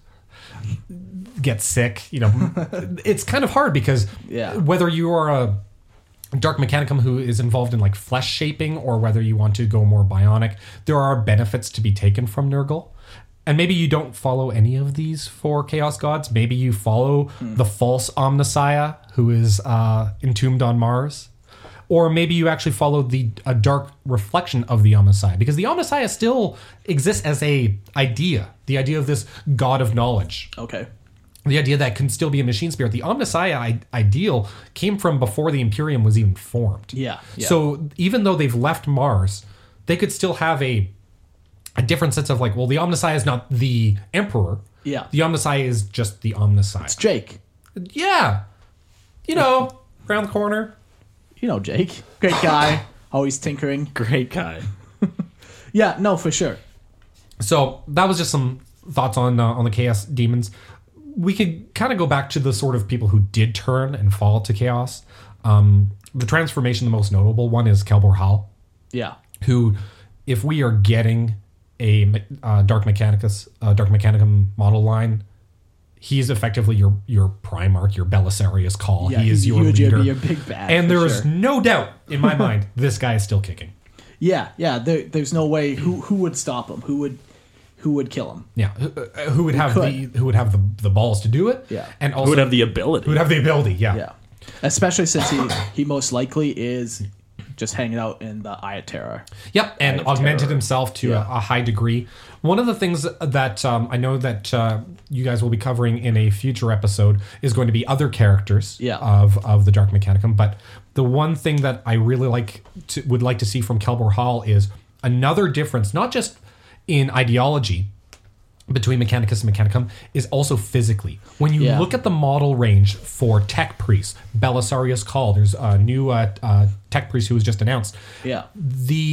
get sick. You know, it's kind of hard because Yeah. whether you are a Dark Mechanicum who is involved in like flesh shaping, or whether you want to go more bionic, there are benefits to be taken from Nurgle. And maybe you don't follow any of these four Chaos Gods. Maybe you follow the false Omnissiah who is uh, entombed on Mars. Or maybe you actually follow the a dark reflection of the Omnissiah, because the Omnissiah still exists as a idea, the idea of this god of knowledge, Okay. the idea that can still be a machine spirit. The Omnissiah I- ideal came from before the Imperium was even formed. Yeah, yeah. So even though they've left Mars, they could still have a a different sense of like, well, the Omnissiah is not the Emperor. Yeah. The Omnissiah is just the Omnissiah. It's Jake. Yeah. You know, around the corner. You know Jake. Great guy. Always tinkering. great guy. Yeah, no, for sure. So that was just some thoughts on uh, on the Chaos Demons. We could kind of go back to the sort of people who did turn and fall to Chaos. Um, the transformation, the most notable one, is Kelbor Hal, Yeah. who, if we are getting a me- uh, Dark Mechanicus, uh, Dark Mechanicum model line, he's effectively your your Primarch, your Belisarius Call. Yeah, he is he- your he would leader, be your big bad, and for there is sure. no doubt in my mind this guy is still kicking. Yeah, yeah. There, there's no way who who would stop him? Who would who would kill him? Yeah, who, uh, who would have could. the who would have the, the balls to do it? Yeah. and also Who would have the ability? who would have the ability? Yeah, Yeah. Especially since he he most likely is just hanging out in the Eye of Terror. Yep, and of augmented terror. himself to Yeah. a, a high degree. One of the things that um, I know that uh, you guys will be covering in a future episode is going to be other characters Yeah. of, of the Dark Mechanicum. But the one thing that I really like to, would like to see from Kelbor Hal is another difference, not just in ideology between Mechanicus and Mechanicum, is also physically. When you Yeah. look at the model range for Tech Priest, Belisarius Call, there's a new uh, uh, Tech Priest who was just announced. Yeah. The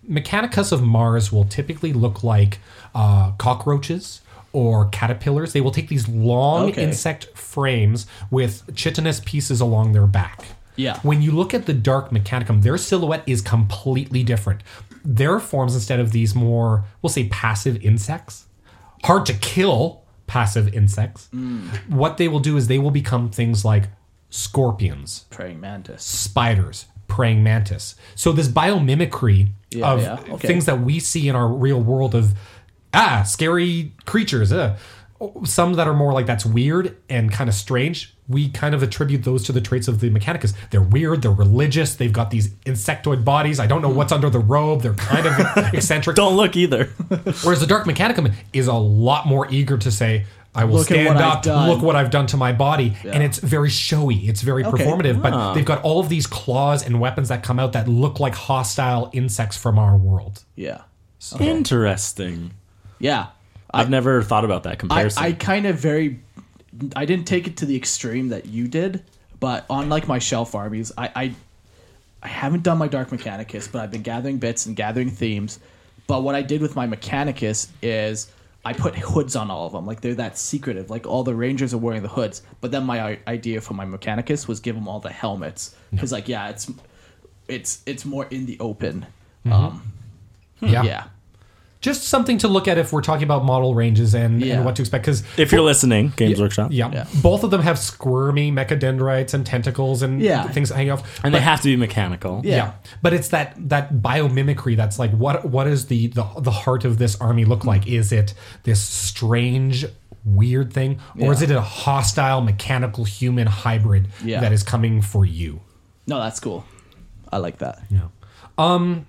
Mechanicus of Mars will typically look like uh, cockroaches or caterpillars. They will take these long Okay. insect frames with chitinous pieces along their back. Yeah. When you look at the Dark Mechanicum, their silhouette is completely different. Their forms, instead of these more, we'll say, passive insects, hard to kill passive insects, Mm. what they will do is they will become things like scorpions, Praying mantis. spiders, praying mantis. So this biomimicry Yeah, of yeah, okay. things that we see in our real world of ah scary creatures, uh, some that are more like that's weird and kind of strange. We kind of attribute those to the traits of the Mechanicus. They're weird. They're religious. They've got these insectoid bodies. I don't know what's under the robe. They're kind of eccentric. Don't look either. Whereas the Dark Mechanicum is a lot more eager to say, I will Look at stand what I've up, done. look what I've done to my body. And it's very showy. It's very Okay. performative. But they've got all of these claws and weapons that come out that look like hostile insects from our world. Yeah. Interesting. Yeah. I've never thought about that I, comparison. I kind of very I didn't take it to the extreme that you did, but on like my shelf armies, I I, I haven't done my Dark Mechanicus, but I've been gathering bits and gathering themes. But what I did with my Mechanicus is I put hoods on all of them. Like they're that secretive. Like all the Rangers are wearing the hoods. But then my i- idea for my Mechanicus was give them all the helmets. Because like yeah, it's it's it's more in the open. Um, Yeah. yeah. Just something to look at if we're talking about model ranges and, Yeah. and what to expect. Because if you're listening, Games Workshop. yeah, Yeah. both of them have squirmy mechadendrites and tentacles and Yeah. things that hang off. And they have to be mechanical. Yeah. Yeah, but it's that that biomimicry that's like what what is the the, the heart of this army look like? Is it this strange weird thing, or is Yeah. it a hostile mechanical human hybrid Yeah. that is coming for you? No, that's cool. I like that. Yeah. Um,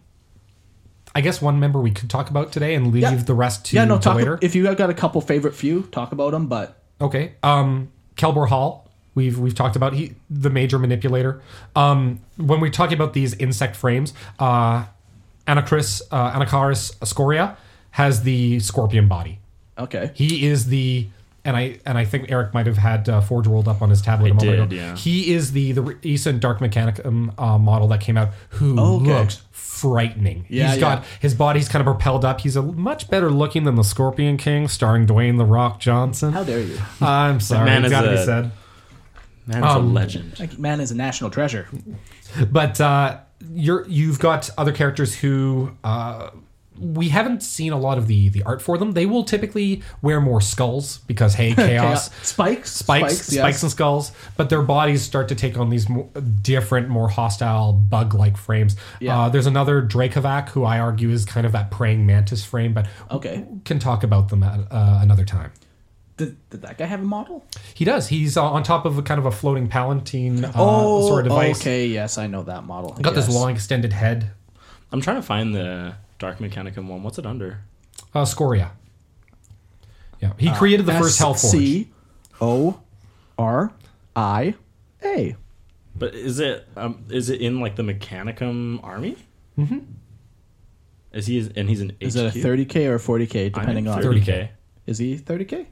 I guess one member we could talk about today and leave Yeah. the rest to, Yeah, no, to talk later. if you got a couple favorite few, talk about them, but Okay. Um, Kelbor Hall. We've we've talked about he the major manipulator. Um, when we're talking about these insect frames, uh, Anacris, uh, Anacaris Scoria has the scorpion body. okay. He is the and I and I think Eric might have had uh, Forge rolled up on his tablet I a moment did, ago. yeah. He is the the recent Dark Mechanicum uh, model that came out, who Okay. looks frightening. Yeah, He's got yeah. his body's kind of propelled up. He's a much better looking than the Scorpion King, starring Dwayne the Rock Johnson. How dare you? I'm sorry, man it's is got to be a- said. Man's Um, a legend. Like, man is a national treasure. But uh, you're you've got other characters who uh, we haven't seen a lot of the the art for them. They will typically wear more skulls because hey, chaos. Spikes. Spikes, spikes, yes. and skulls, but their bodies start to take on these more, different, more hostile, bug-like frames. Yeah. Uh, there's another Dracovac who I argue is kind of that praying mantis frame, but Okay. we can talk about them at uh, another time. Did, did that guy have a model? He does. He's uh, on top of a kind of a floating palatine uh, sort of device. Oh, okay. Yes, I know that model. Got yes. this long extended head. I'm trying to find the Dark Mechanicum one. What's it under? Uh, Scoria. Yeah, he created the first Hellforge. C O R I A. But is it um, is it in like the Mechanicum army? Mm-hmm. Is he and he's an Is H Q? it a thirty K or a forty K, depending on? thirty K. Is he thirty K?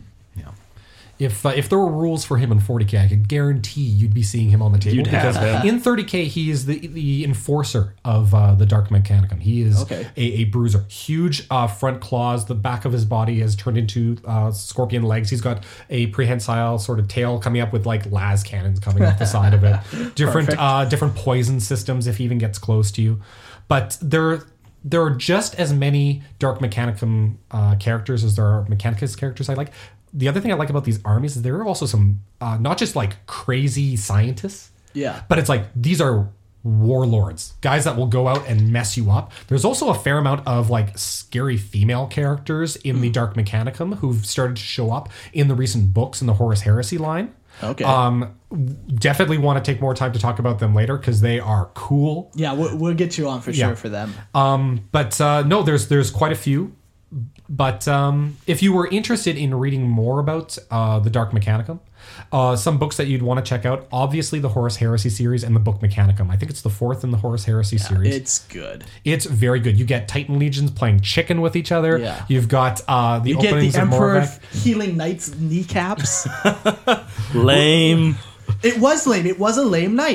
If uh, if there were rules for him in forty K, I could guarantee you'd be seeing him on the table. You'd have because him. in thirty K, he is the the enforcer of uh, the Dark Mechanicum. He is Okay. a, a bruiser. Huge uh, front claws. The back of his body has turned into uh, scorpion legs. He's got a prehensile sort of tail coming up with like las cannons coming off the side of it. Different Perfect. uh, different poison systems if he even gets close to you. But there there are just as many Dark Mechanicum uh, characters as there are Mechanicus characters I like. The other thing I like about these armies is there are also some uh, not just like crazy scientists, Yeah. but it's like these are warlords, guys that will go out and mess you up. There's also a fair amount of like scary female characters in the Dark Mechanicum who've started to show up in the recent books in the Horus Heresy line. Okay. Um, definitely want to take more time to talk about them later because they are cool. Yeah, we'll, we'll get you on for Yeah. sure for them. Um, but uh, no, there's there's quite a few. But um, if you were interested in reading more about uh, the Dark Mechanicum, uh, some books that you'd want to check out, obviously the Horus Heresy series and the Book Mechanicum. I think it's the fourth in the Horus Heresy series. It's good. It's very good. You get Titan legions playing chicken with each other. Yeah. You've got uh, the You get openings the of Emperor Moravec. healing knights kneecaps. Lame. It was lame. It was a lame night.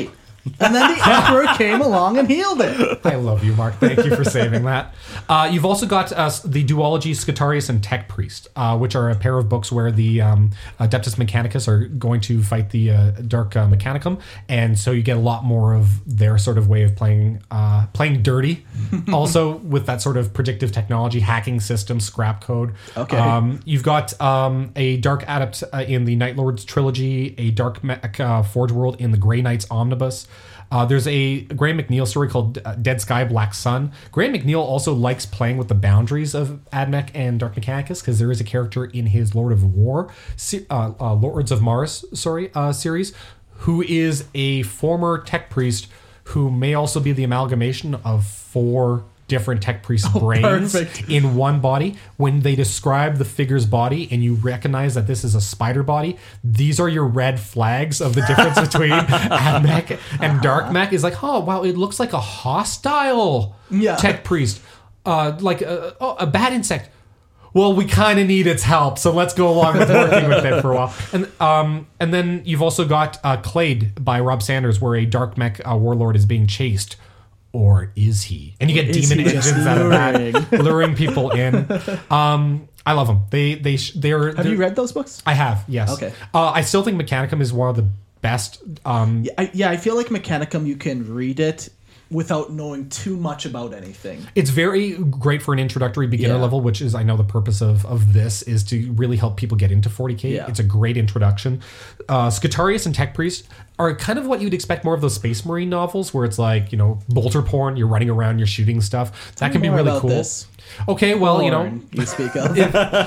And then the Emperor came along and healed it. I love you, Mark. Thank you for saving that. Uh, you've also got uh, the duology Scutarius and Tech Priest, uh, which are a pair of books where the um, Adeptus Mechanicus are going to fight the uh, Dark uh, Mechanicum, and so you get a lot more of their sort of way of playing uh, playing dirty. Also with that sort of predictive technology, hacking system, scrap code. Okay. Um, you've got um, a Dark Adept uh, in the Night Lords trilogy, a Dark Mech uh, Forge World in the Grey Knights Omnibus. Uh, there's a Graham McNeil story called uh, Dead Sky, Black Sun. Graham McNeil also likes playing with the boundaries of AdMech and Dark Mechanicus because there is a character in his Lord of War, uh, uh, Lords of Mars, sorry, uh, series, who is a former tech priest who may also be the amalgamation of four different tech priest Oh, brains perfect. in one body. When they describe the figure's body and you recognize that this is a spider body, these are your red flags of the difference between AdMech and Dark Mech. Is like, oh wow, it looks like a hostile Yeah. tech priest, uh, like a, oh, a bad insect. Well, we kind of need its help, so let's go along with working with it for a while. And um, and then you've also got uh, Clade by Rob Sanders, where a Dark Mech uh, warlord is being chased. Or is he? And you get Is demon he just engines out of luring? that, luring people in. Um, I love them. They they sh- they're. Have you read those books? I have. Yes. Okay. Uh, I still think Mechanicum is one of the best. Um, Yeah, I, yeah, I feel like Mechanicum, you can read it without knowing too much about anything. It's very great for an introductory beginner Yeah. level, which is, I know, the purpose of, of this is to really help people get into forty K. Yeah. It's a great introduction. Uh, Scutarius and Tech Priest are kind of what you'd expect more of those Space Marine novels, where it's like, you know, bolter porn, you're running around, you're shooting stuff. That can be More really about cool. this. Okay, well, you know, Porn you speak of.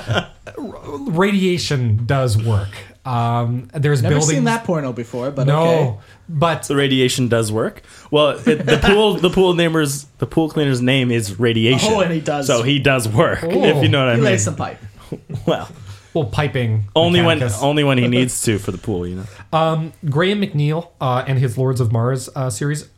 radiation does work. Um, there's Never buildings. seen that porno before, but no, okay. but The radiation does work. Well, it, the pool the pool namer's the pool cleaner's name is Radiation. Oh, and he does. So he does work. Oh. If you know what I He mean. lays some pipe. Well, well, piping only when Mechanicus. only when he needs to for the pool. You know. Graham McNeil uh, and his Lords of Mars uh, series.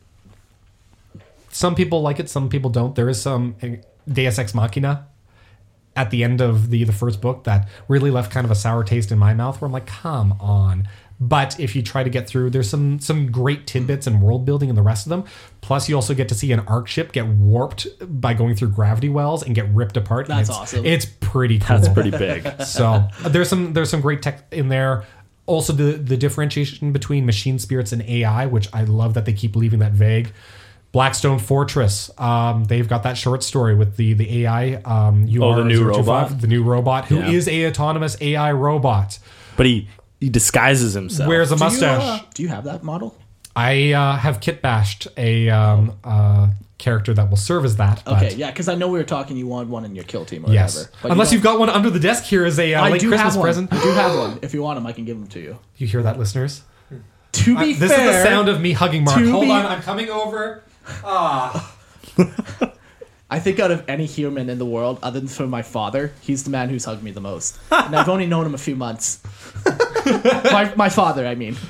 Some people like it, some people don't. There is some uh, Deus Ex Machina at the end of the the first book that really left kind of a sour taste in my mouth, where I'm like, come on. But if you try to get through, there's some some great tidbits and world building in the rest of them. Plus, you also get to see an arc ship get warped by going through gravity wells and get ripped apart. and That's it's, awesome. It's pretty cool. That's pretty big. So there's some there's some great tech in there. Also, the the differentiation between machine spirits and A I, which I love that they keep leaving that vague. Blackstone Fortress, um, they've got that short story with the the A I. Um, you Oh, are the new robot? the new robot who Yeah. is a autonomous A I robot. But he he disguises himself. Wears a Do you, mustache. uh, do you have that model? I uh, have kit bashed a um, uh, character that will serve as that. But Okay, yeah, because I know we were talking. You wanted one in your kill team or yes, whatever. But unless you you've got one under the desk here as a uh, I late do Christmas have one. present. I do have one. If you want them, I can give them to you. You hear that, listeners? To be Uh, this fair, is the sound of me hugging Mark. to Hold be- on, I'm coming over. I think out of any human in the world, other than for my father, he's the man who's hugged me the most. And I've only known him a few months. my, my father, I mean.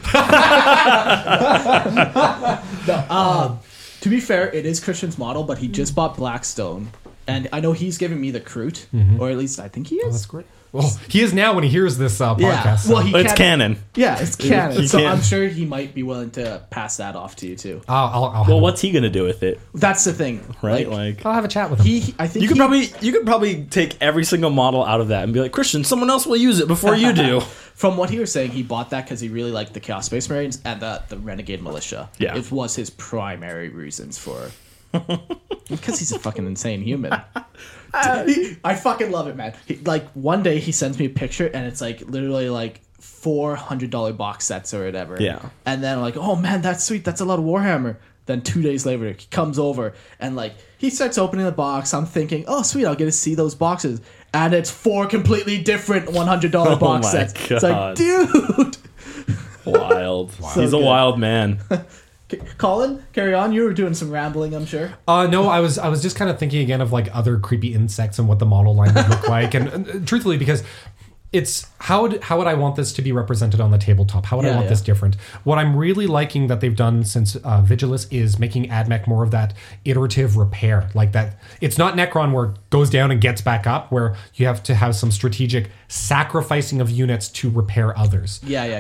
no, um, to be fair, it is Christian's model, but he just bought Blackstone. And I know he's giving me the Crute, or at least I think he is. That's great. Well, he is now when he hears this uh, podcast. Yeah, so. well, he But it's can't- canon. Yeah, it's canon. He So can't. I'm sure he might be willing to pass that off to you too. I'll, I'll, I'll, Well, have, what's he gonna do with it? That's the thing, Right? Like, Like I'll have a chat with him. he, I think you could he- probably you could probably take every single model out of that and be like, Christian, someone else will use it before you do. From what he was saying, he bought that because he really liked the Chaos Space Marines and the, the Renegade Militia. Yeah. It was his primary reasons for... because he's a fucking insane human. He- I fucking love it, man. He, like, one day he sends me a picture and it's like literally like four hundred dollars box sets or whatever. Yeah. And then I'm like, oh man, that's sweet. That's a lot of Warhammer. Then two days later, he comes over and like he starts opening the box. I'm thinking, oh sweet, I'll get to see those boxes. And it's four completely different one hundred dollars Oh box my sets. It's like, God. dude. Wild. He's a good. wild man. C- Colin, carry on. You were doing some rambling, I'm sure. Uh, no, I was I was just kind of thinking again of like other creepy insects and what the model line would look like, and, and truthfully, because it's how would how would I want this to be represented on the tabletop? How would I Yeah, want yeah. this different? What I'm really liking that they've done since uh, Vigilus is making AdMech more of that iterative repair, like that. It's not Necron where it goes down and gets back up, where you have to have some strategic sacrificing of units to repair others. Yeah, yeah, yeah.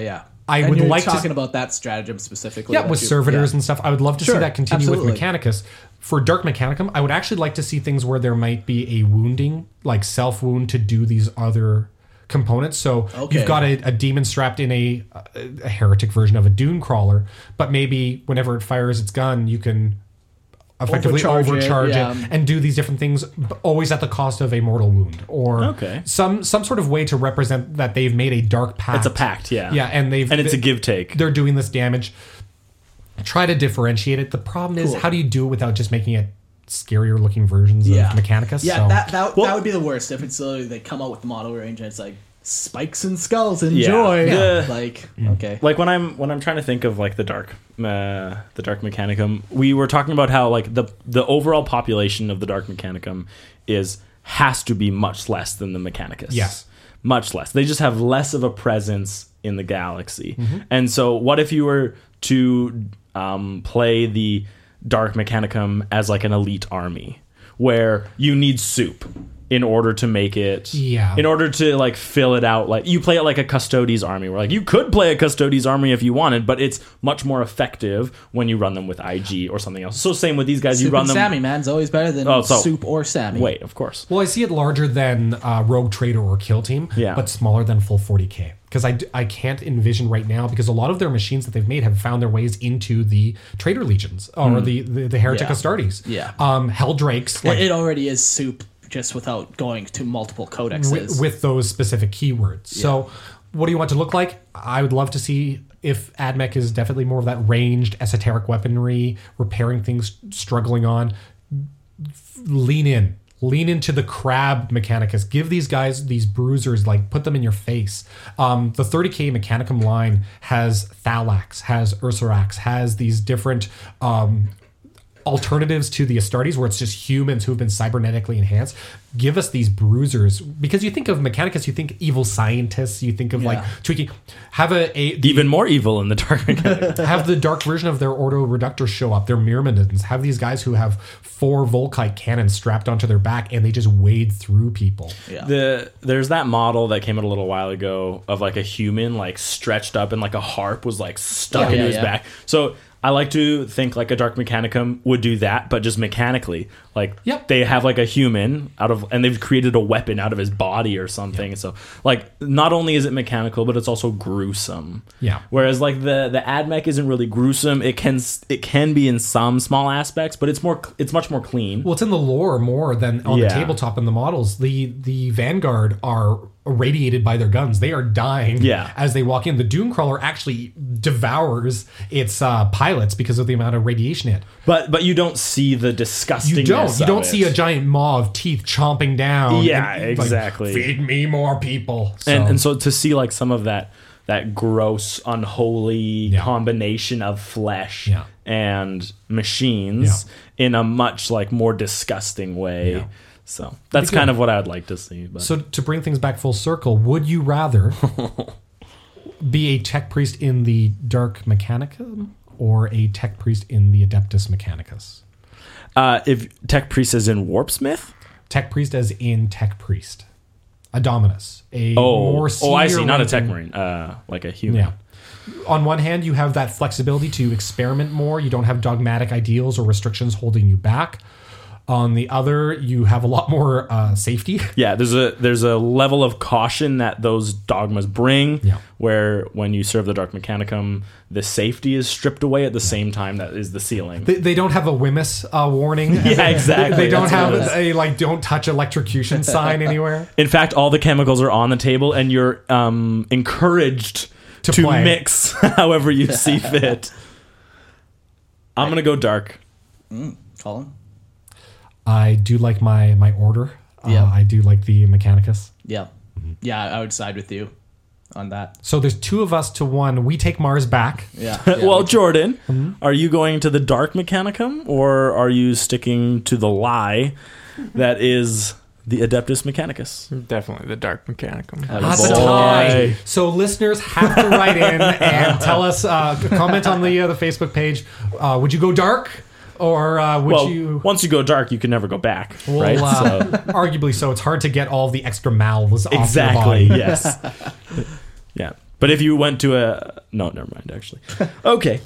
I And would you're like talking to. about that stratagem specifically. Yeah, that with you- servitors yeah. and stuff. I would love to Sure, see that continue absolutely. with Mechanicus. For Dark Mechanicum, I would actually like to see things where there might be a wounding, like self wound, to do these other components. So Okay. you've got a, a demon strapped in a, a heretic version of a dune crawler, but maybe whenever it fires its gun, you can effectively Overcharge it, overcharge it, yeah. and do these different things, but always at the cost of a mortal wound, or Okay. some some sort of way to represent that they've made a dark pact. It's a pact, yeah. Yeah, and they've And it's a give take. They're doing this damage. Try to differentiate it. The problem is, Cool. how do you do it without just making it scarier looking versions Yeah. of Mechanicus? Yeah, So- that that, Well- that would be the worst if it's literally they come out with the model range and it's like spikes and skulls, enjoy. Yeah. Like Mm. okay, Like when I'm when I'm trying to think of like the dark uh, the dark mechanicum, we were talking about how like the the overall population of the dark mechanicum is has to be much less than the Mechanicus. Yes. Much less. They just have less of a presence in the galaxy. Mm-hmm. And so what if you were to um, play the dark mechanicum as like an elite army where you need soup in order to make it Yeah. in order to like fill it out, like you play it like a Custodes army where like you could play a Custodes army if you wanted, but it's much more effective when you run them with I G or something else. So same with these guys, you soup run and them Sammy, man's always better than Oh, so- soup or Sammy. wait, of course. Well, I see it larger than uh, Rogue Trader or Kill Team, Yeah. but smaller than full forty K. Because I, d- I can't envision right now, because a lot of their machines that they've made have found their ways into the Trader Legions or the, the, the Heretic Yeah. Astartes. Yeah. Um, Helldrakes, like, It, it already is soup just without going to multiple codexes. with, with those specific keywords. So, what do you want to look like? I would love to see if AdMech is definitely more of that ranged, esoteric weaponry, repairing things, struggling on. Lean in. Lean into the crab Mechanicus. Give these guys, these bruisers, like put them in your face. Um, the thirty K Mechanicum line has Thalax, has Ursarax, has these different um, alternatives to the Astartes where it's just humans who've been cybernetically enhanced. Give us these bruisers, because you think of Mechanicus, you think evil scientists, you think of like Yeah. tweaking. Have a, a the, Even more evil in the dark mechanicum. have the dark version of their Ordo Reductors show up, their Myrmidons. Have these guys who have four Volkite cannons strapped onto their back and they just wade through people. yeah. The there's that model that came out a little while ago of like a human like stretched up and like a harp was like stuck Yeah, into yeah, his yeah. back. So I like to think like a dark mechanicum would do that, but just mechanically. Like Yep. they have like a human out of, and they've created a weapon out of his body or something. So like not only is it mechanical, but it's also gruesome. Yeah. Whereas like the the AdMech isn't really gruesome. It can it can be in some small aspects, but it's more it's much more clean. Well, it's in the lore more than on Yeah. the tabletop in the models. The the Vanguard are irradiated by their guns. They are dying Yeah. as they walk in. The Doomcrawler actually devours its uh, pilots because of the amount of radiation it. But but you don't see the disgustingness. You don't. You of don't it. see a giant maw of teeth chomping down. Yeah, and, like, exactly. Feed me more people. So, and and so to see like some of that that gross, unholy Yeah. combination of flesh Yeah. and machines in a much like more disgusting way. Yeah. So that's good. kind of what I'd like to see. But so to bring things back full circle, would you rather be a tech priest in the Dark Mechanicum or a tech priest in the Adeptus Mechanicus? uh, if Tech Priest is in Warpsmith, Tech priest as in tech priest. A dominus. A oh, more oh, I see, senior not a Tech ranking- Marine, uh, like a human. Yeah. On one hand, you have that flexibility to experiment more. You don't have dogmatic ideals or restrictions holding you back. On the other, you have a lot more uh, safety. Yeah, there's a there's a level of caution that those dogmas bring, Yeah. where when you serve the Dark Mechanicum, the safety is stripped away at the same time that is the ceiling. They, they don't have a Wemyss uh, warning. Yeah, exactly. They don't That's have what it is. a like don't touch electrocution sign anywhere. In fact, all the chemicals are on the table, and you're um, encouraged To to, play. mix however you see fit. I'm gonna go dark. Colin? I do like my my order. Yeah. Uh, I do like the Mechanicus. Yeah. Yeah, I would side with you on that. So there's two of us to one. We take Mars back. Yeah. yeah. well, Jordan, Mm-hmm. are you going to the Dark Mechanicum, or are you sticking to the lie that is the Adeptus Mechanicus? Definitely the Dark Mechanicum. That's a boy. tie. So listeners have to write in and tell us, uh, comment on the uh, the Facebook page. Uh, would you go dark, or uh, would Well, you? once you go dark, you can never go back, Well, right? uh, So, arguably so. It's hard to get all the extra mouths off exactly. your body. Yes. Yeah. But if you went to a no, never mind. Actually, okay.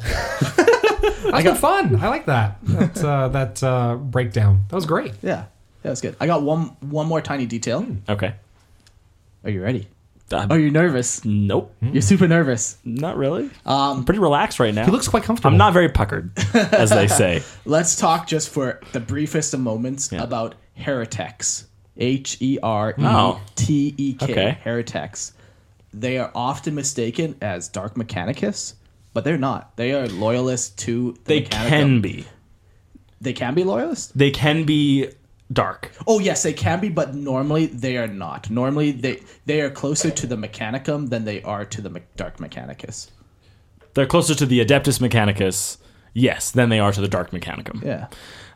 I got fun. I like that. That uh, that uh, breakdown. That was great. Yeah, that was good. I got one one more tiny detail. Okay. Are you ready? Uh, Are you nervous? Nope. You're super nervous. Not really. Um, I'm pretty relaxed right now. He looks quite comfortable. I'm not very puckered, as they say. Let's talk just for the briefest of moments Yeah. about heretics. H E R Oh. E T E K. Okay. Heretics. They are often mistaken as Dark Mechanicus, but they're not. They are loyalists to the They Mechanicum. can be. They can be loyalists? They can be dark. Oh yes, they can be, but normally they are not. Normally they they are closer to the Mechanicum than they are to the Me- Dark Mechanicus. They're closer to the Adeptus Mechanicus, yes, than they are to the Dark Mechanicum. Yeah.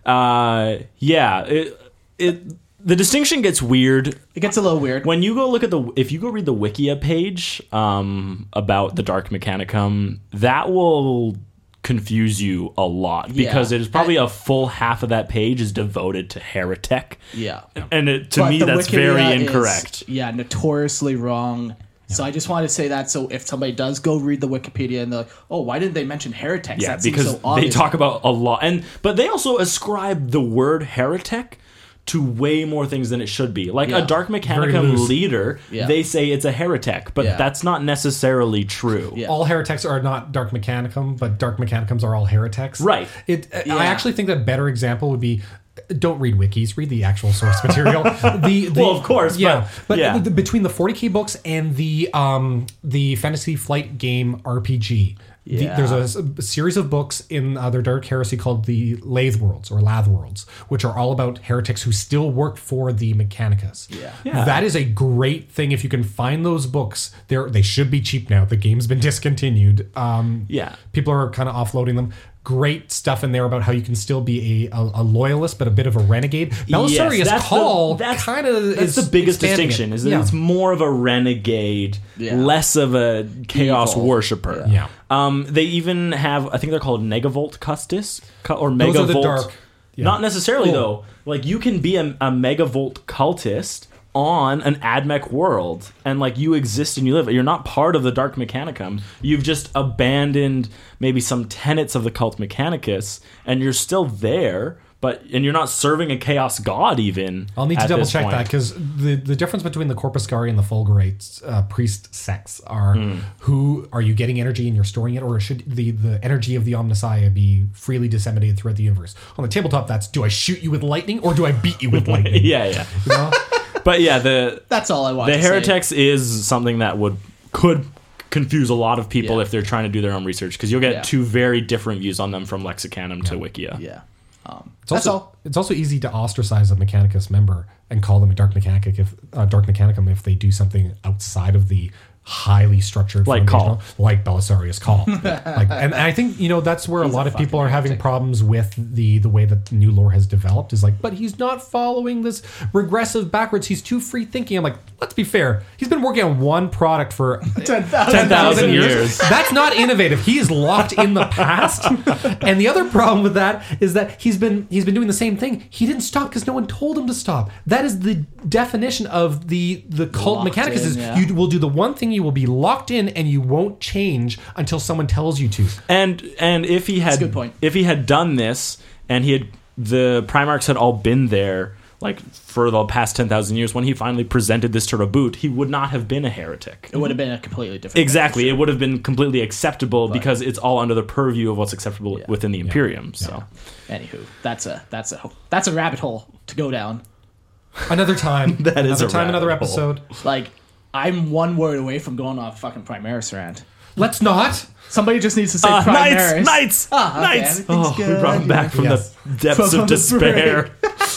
Uh, yeah. It, it the distinction gets weird It gets a little weird. when you go look at the if you go read the Wikia page um, about the Dark Mechanicum, that will confuse you a lot because Yeah. it is probably a full half of that page is devoted to heretic. Yeah. And it, to But me, the that's Wikipedia very is, incorrect. yeah, notoriously wrong. So I just wanted to say that. So if somebody does go read the Wikipedia and they're like, "Oh, why didn't they mention heretics?" Yeah, that seems because so obvious. they talk about a lot, and but they also ascribe the word heretic to way more things than it should be. Like Yeah. a Dark Very Mechanicum loose. leader, Yeah. they say it's a heretic, but Yeah. that's not necessarily true. Yeah. All heretics are not Dark Mechanicum, but Dark Mechanicums are all heretics. Right. It. Yeah. I actually think that a better example would be. Don't read wikis. Read the actual source material. The, the Well, of course, yeah. but- But, yeah. the- between the forty K books and the um the Fantasy Flight game R P G, the, Yeah. there's a, s- a series of books in uh, their Dark Heresy called the Lathe Worlds or Lath Worlds, which are all about heretics who still work for the Mechanicus. Yeah. Yeah. That is a great thing if you can find those books. They're they should be cheap now. The game's been discontinued. Um, Yeah. people are kind of offloading them. Great stuff in there about how you can still be a, a, a loyalist, but a bit of a renegade. Belisarius that's the- Call that's- kind of That's is the biggest expanding distinction, it. is that Yeah. it's more of a renegade, Yeah. less of a chaos Evil. worshiper. Yeah. Um, they even have, I think they're called Negavolt Custis, cu- or Those are Megavolt. the dark- yeah. Not necessarily, Oh. though. Like, you can be a, a Megavolt cultist on an AdMech world, and like you exist and you live. You're not part of the Dark Mechanicum. You've just abandoned maybe some tenets of the Cult Mechanicus, and you're still there, but and you're not serving a chaos god even. I'll need to at double this check point. that because the, the difference between the Corpuscari and the Fulgurate uh, priest sects are Hmm. who are you getting energy and you're storing it, or should the, the energy of the Omnissiah be freely disseminated throughout the universe? On the tabletop, that's do I shoot you with lightning or do I beat you with lightning? Yeah, yeah. You know? But yeah, the That's all I want. the to say. heretics is something that would could confuse a lot of people Yeah. if they're trying to do their own research, because you'll get Yeah. two very different views on them from Lexicanum to Wikia. Yeah. Um, It's that's also, all. It's also easy to ostracise a Mechanicus member and call them a Dark Mechanicus if uh, Dark Mechanicum if they do something outside of the highly structured Like foundational- Call. like Belisarius Call. Like, and I think you know that's where He's a lot a of people fucking are having heretic. problems with the the way that new lore has developed. Is like, but he's not following this regressive backwards. He's too free thinking. I'm like, let's be fair. He's been working on one product for ten thousand. ten thousand years. years. That's not innovative. He is locked in the past. And the other problem with that is that he's been he's been doing the same thing. He didn't stop because no one told him to stop. That is the definition of the the cult Locked Mechanicus. in, Is yeah. you will do the one thing, you will be locked in, and you won't change until someone tells you to. And and if he had a good point. if he had done this and he had the Primarchs had all been there like for the past ten thousand years, when he finally presented this to Reboot, he would not have been a heretic. It would have been a completely different. Exactly, it would have been completely acceptable because it's all under the purview of what's acceptable Yeah. within the Imperium. So Anywho, that's a that's a that's a rabbit hole to go down. Another time. That is another a time, another rabbit hole. episode. Like, I'm one word away from going off fucking Primaris rant. Let's not. Somebody just needs to say Uh, Primaris. knights, knights, Ah, okay, knights! everything's Oh, we good. brought him back from Yes. the depths From of the despair.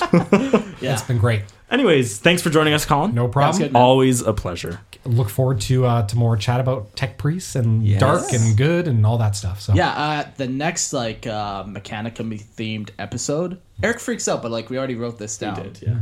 Yeah. It's been great. Anyways, thanks for joining us, Colin. No problem. good, man. Always a pleasure. Look forward to uh, to more chat about tech priests and Yes. dark and good and all that stuff. So Yeah, uh, the next like uh, Mechanicum themed episode, Eric freaks out, but like we already wrote this down. yeah.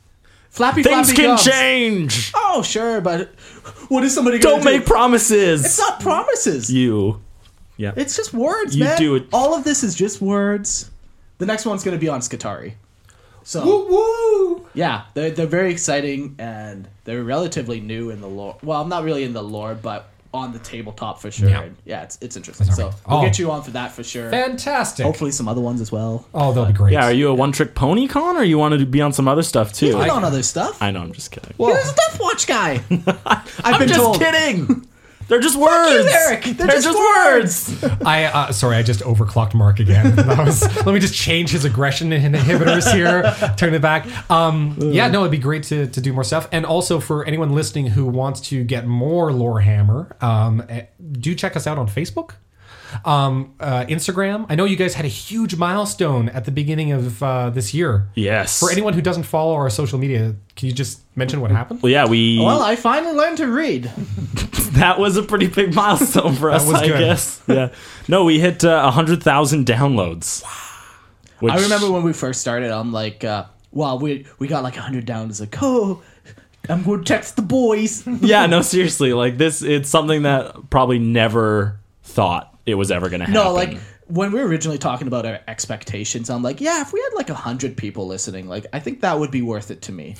Flappy Things Flappy can gums. change. Oh sure, but what is somebody gonna Don't do? make promises. It's not promises. You. Yeah. It's just words, You man. do it. All of this is just words. The next one's gonna be on Skatari. So woo! yeah, they're they're very exciting and they're relatively new in the lore. Well, not really in the lore, but on the tabletop for sure. Yeah. And yeah, it's it's interesting. That's So all right. we'll Oh. get you on for that for sure. Fantastic. Hopefully some other ones as well. Oh, they'll be great. Yeah, are you a one trick pony con, or you want to be on some other stuff too? He's been on other stuff. I know, I'm just kidding. He's a Death Watch guy. I've I'm been just told. kidding. They're just words. you, Eric. They're just words. I uh, sorry, I just overclocked Mark again. That was, let me just change his aggression inhibitors here. Turn it back. Um, yeah, no, it'd be great to, to do more stuff. And also for anyone listening who wants to get more Lorehammer, um, eh, do check us out on Facebook, um, uh, Instagram. I know you guys had a huge milestone at the beginning of uh, this year. Yes. For anyone who doesn't follow our social media, can you just mention what happened? Well, yeah, we. Well, I finally learned to read. that was a pretty big milestone for us, was I good. guess. Yeah. No, we hit uh, one hundred thousand downloads. Which, I remember when we first started, I'm like, uh, wow, we we got like one hundred down. It's like, oh, I'm going to text the boys. Yeah, no, seriously. Like, this, it's something that probably never thought it was ever going to happen. No, like when we were originally talking about our expectations, I'm like, yeah, if we had like a hundred people listening, like I think that would be worth it to me.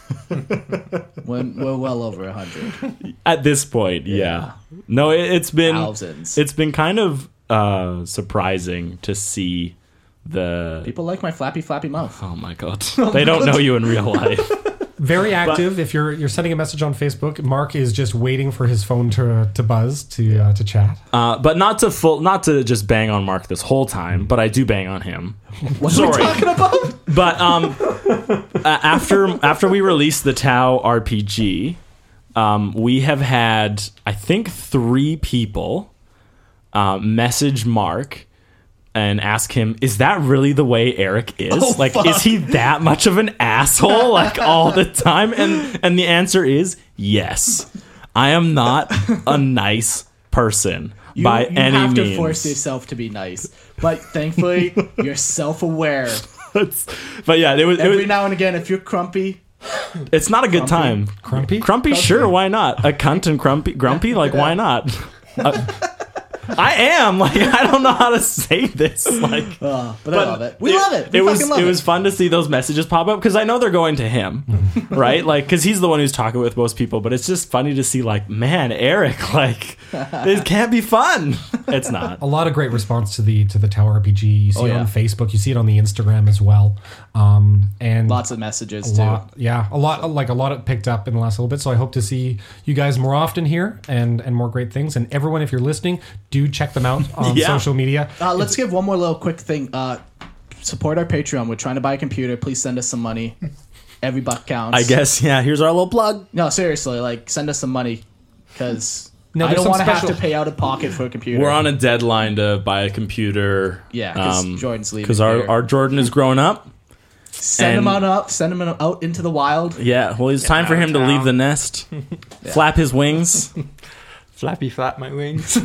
when we're well over a hundred at this point, yeah. No, it, it's been thousands. It's been kind of uh, surprising to see the. People like my flappy flappy mouth. Oh my god, they don't know you in real life. Very active. If you're you're sending a message on Facebook, Mark is just waiting for his phone to to buzz to uh, to chat. Uh, but not to full, not to just bang on Mark this whole time, but I do bang on him. What Sorry. are we talking about? But um, uh, after after we released the Tau R P G, um, we have had I think three people uh, message Mark and ask him, "Is that really the way Eric is? Oh, like, fuck. is he that much of an asshole like all the time?" And and the answer is yes. I am not a nice person You, by you any have means. to force yourself to be nice, but thankfully you're self-aware. It's- but yeah, it was. It Every was now and again, if you're crumpy, it's not a good time. Crumpy? Crumpy, sure, why not? A cunt and grumpy, grumpy, like why not? Uh, I am like I don't know how to say this. Like, uh, but, I love it. We love it. We it was fucking love it it. was fun to see those messages pop up because I know they're going to him, right? Like, because he's the one who's talking with most people. But it's just funny to see, like, man, Eric, like, this can't be fun. It's not. A lot of great response to the to the Tower R P G. You see Oh, it yeah. on Facebook. You see it on the Instagram as well. Um, and Lots of messages a too. lot, yeah, a lot like a lot of picked up in the last little bit. So I hope to see you guys more often here and and more great things. And everyone, if you're listening, do check them out on Yeah. social media. Uh, let's give one more little quick thing. Uh, support our Patreon. We're trying to buy a computer. Please send us some money. Every buck counts. I guess yeah. Here's our little plug. No, seriously, like send us some money because No, I there's don't some want to have special- to pay out of pocket for a computer. We're on a deadline to buy a computer. Yeah, 'cause Jordan's leaving Because our here. our Jordan is growing up. send him and- on up. Send him out into the wild. Yeah, well, it's time for out him of to town. leave the nest, flap his wings. Flappy flap my wings.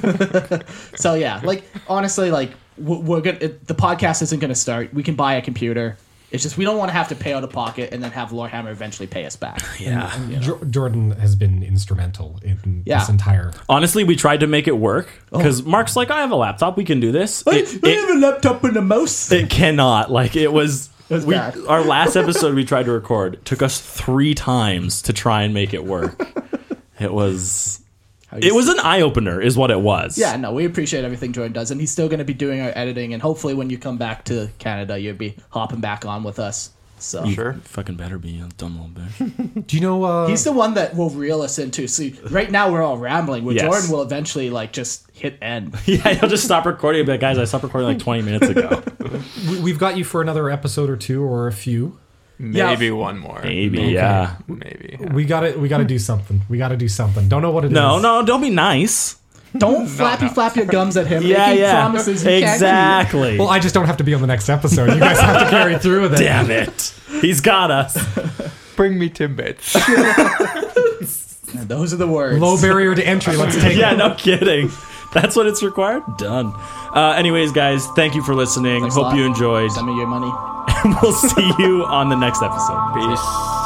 So yeah, like honestly, like we're, we're gonna. It, the podcast isn't gonna start. We can buy a computer. It's just we don't want to have to pay out of pocket and then have Lorehammer eventually pay us back. Yeah. Jo- Jordan has been instrumental in Yeah. this entire. Honestly, we tried to make it work because Mark's like, I have a laptop, we can do this. I, It, I it, have a laptop and a mouse. it cannot. Like it was. was we, bad. our last episode we tried to record it took us three times to try and make it work. It was. It was an eye opener, is what it was. Yeah, no, we appreciate everything Jordan does, and he's still going to be doing our editing. And hopefully, when you come back to Canada, you'll be hopping back on with us. So Sure. Fucking better be a dumb little bitch. Do you know? Uh, he's the one that will reel us into. See, right now we're all rambling. Where Yes. Jordan will eventually like just hit end. Yeah, he'll just stop recording and be like, guys, I stopped recording like twenty minutes ago. we- we've got you for another episode or two or a few. Maybe one more. Maybe, yeah. Maybe. yeah. We got to We got to do something. We got to do something. Don't know what it is. No, no, don't be nice. Don't flappy flap your gums at him. Yeah, making yeah. promises you can't Exactly. Well, I just don't have to be on the next episode. You guys have to carry through with it. Damn it. He's got us. Bring me Timbits. keep. And those are the words. Low barrier to entry. Let's take Yeah, it. no kidding. That's what it's required? Done. Uh, anyways, guys, thank you for listening. Thanks a Hope lot. you enjoyed. Send me your money. And we'll see you on the next episode. Peace.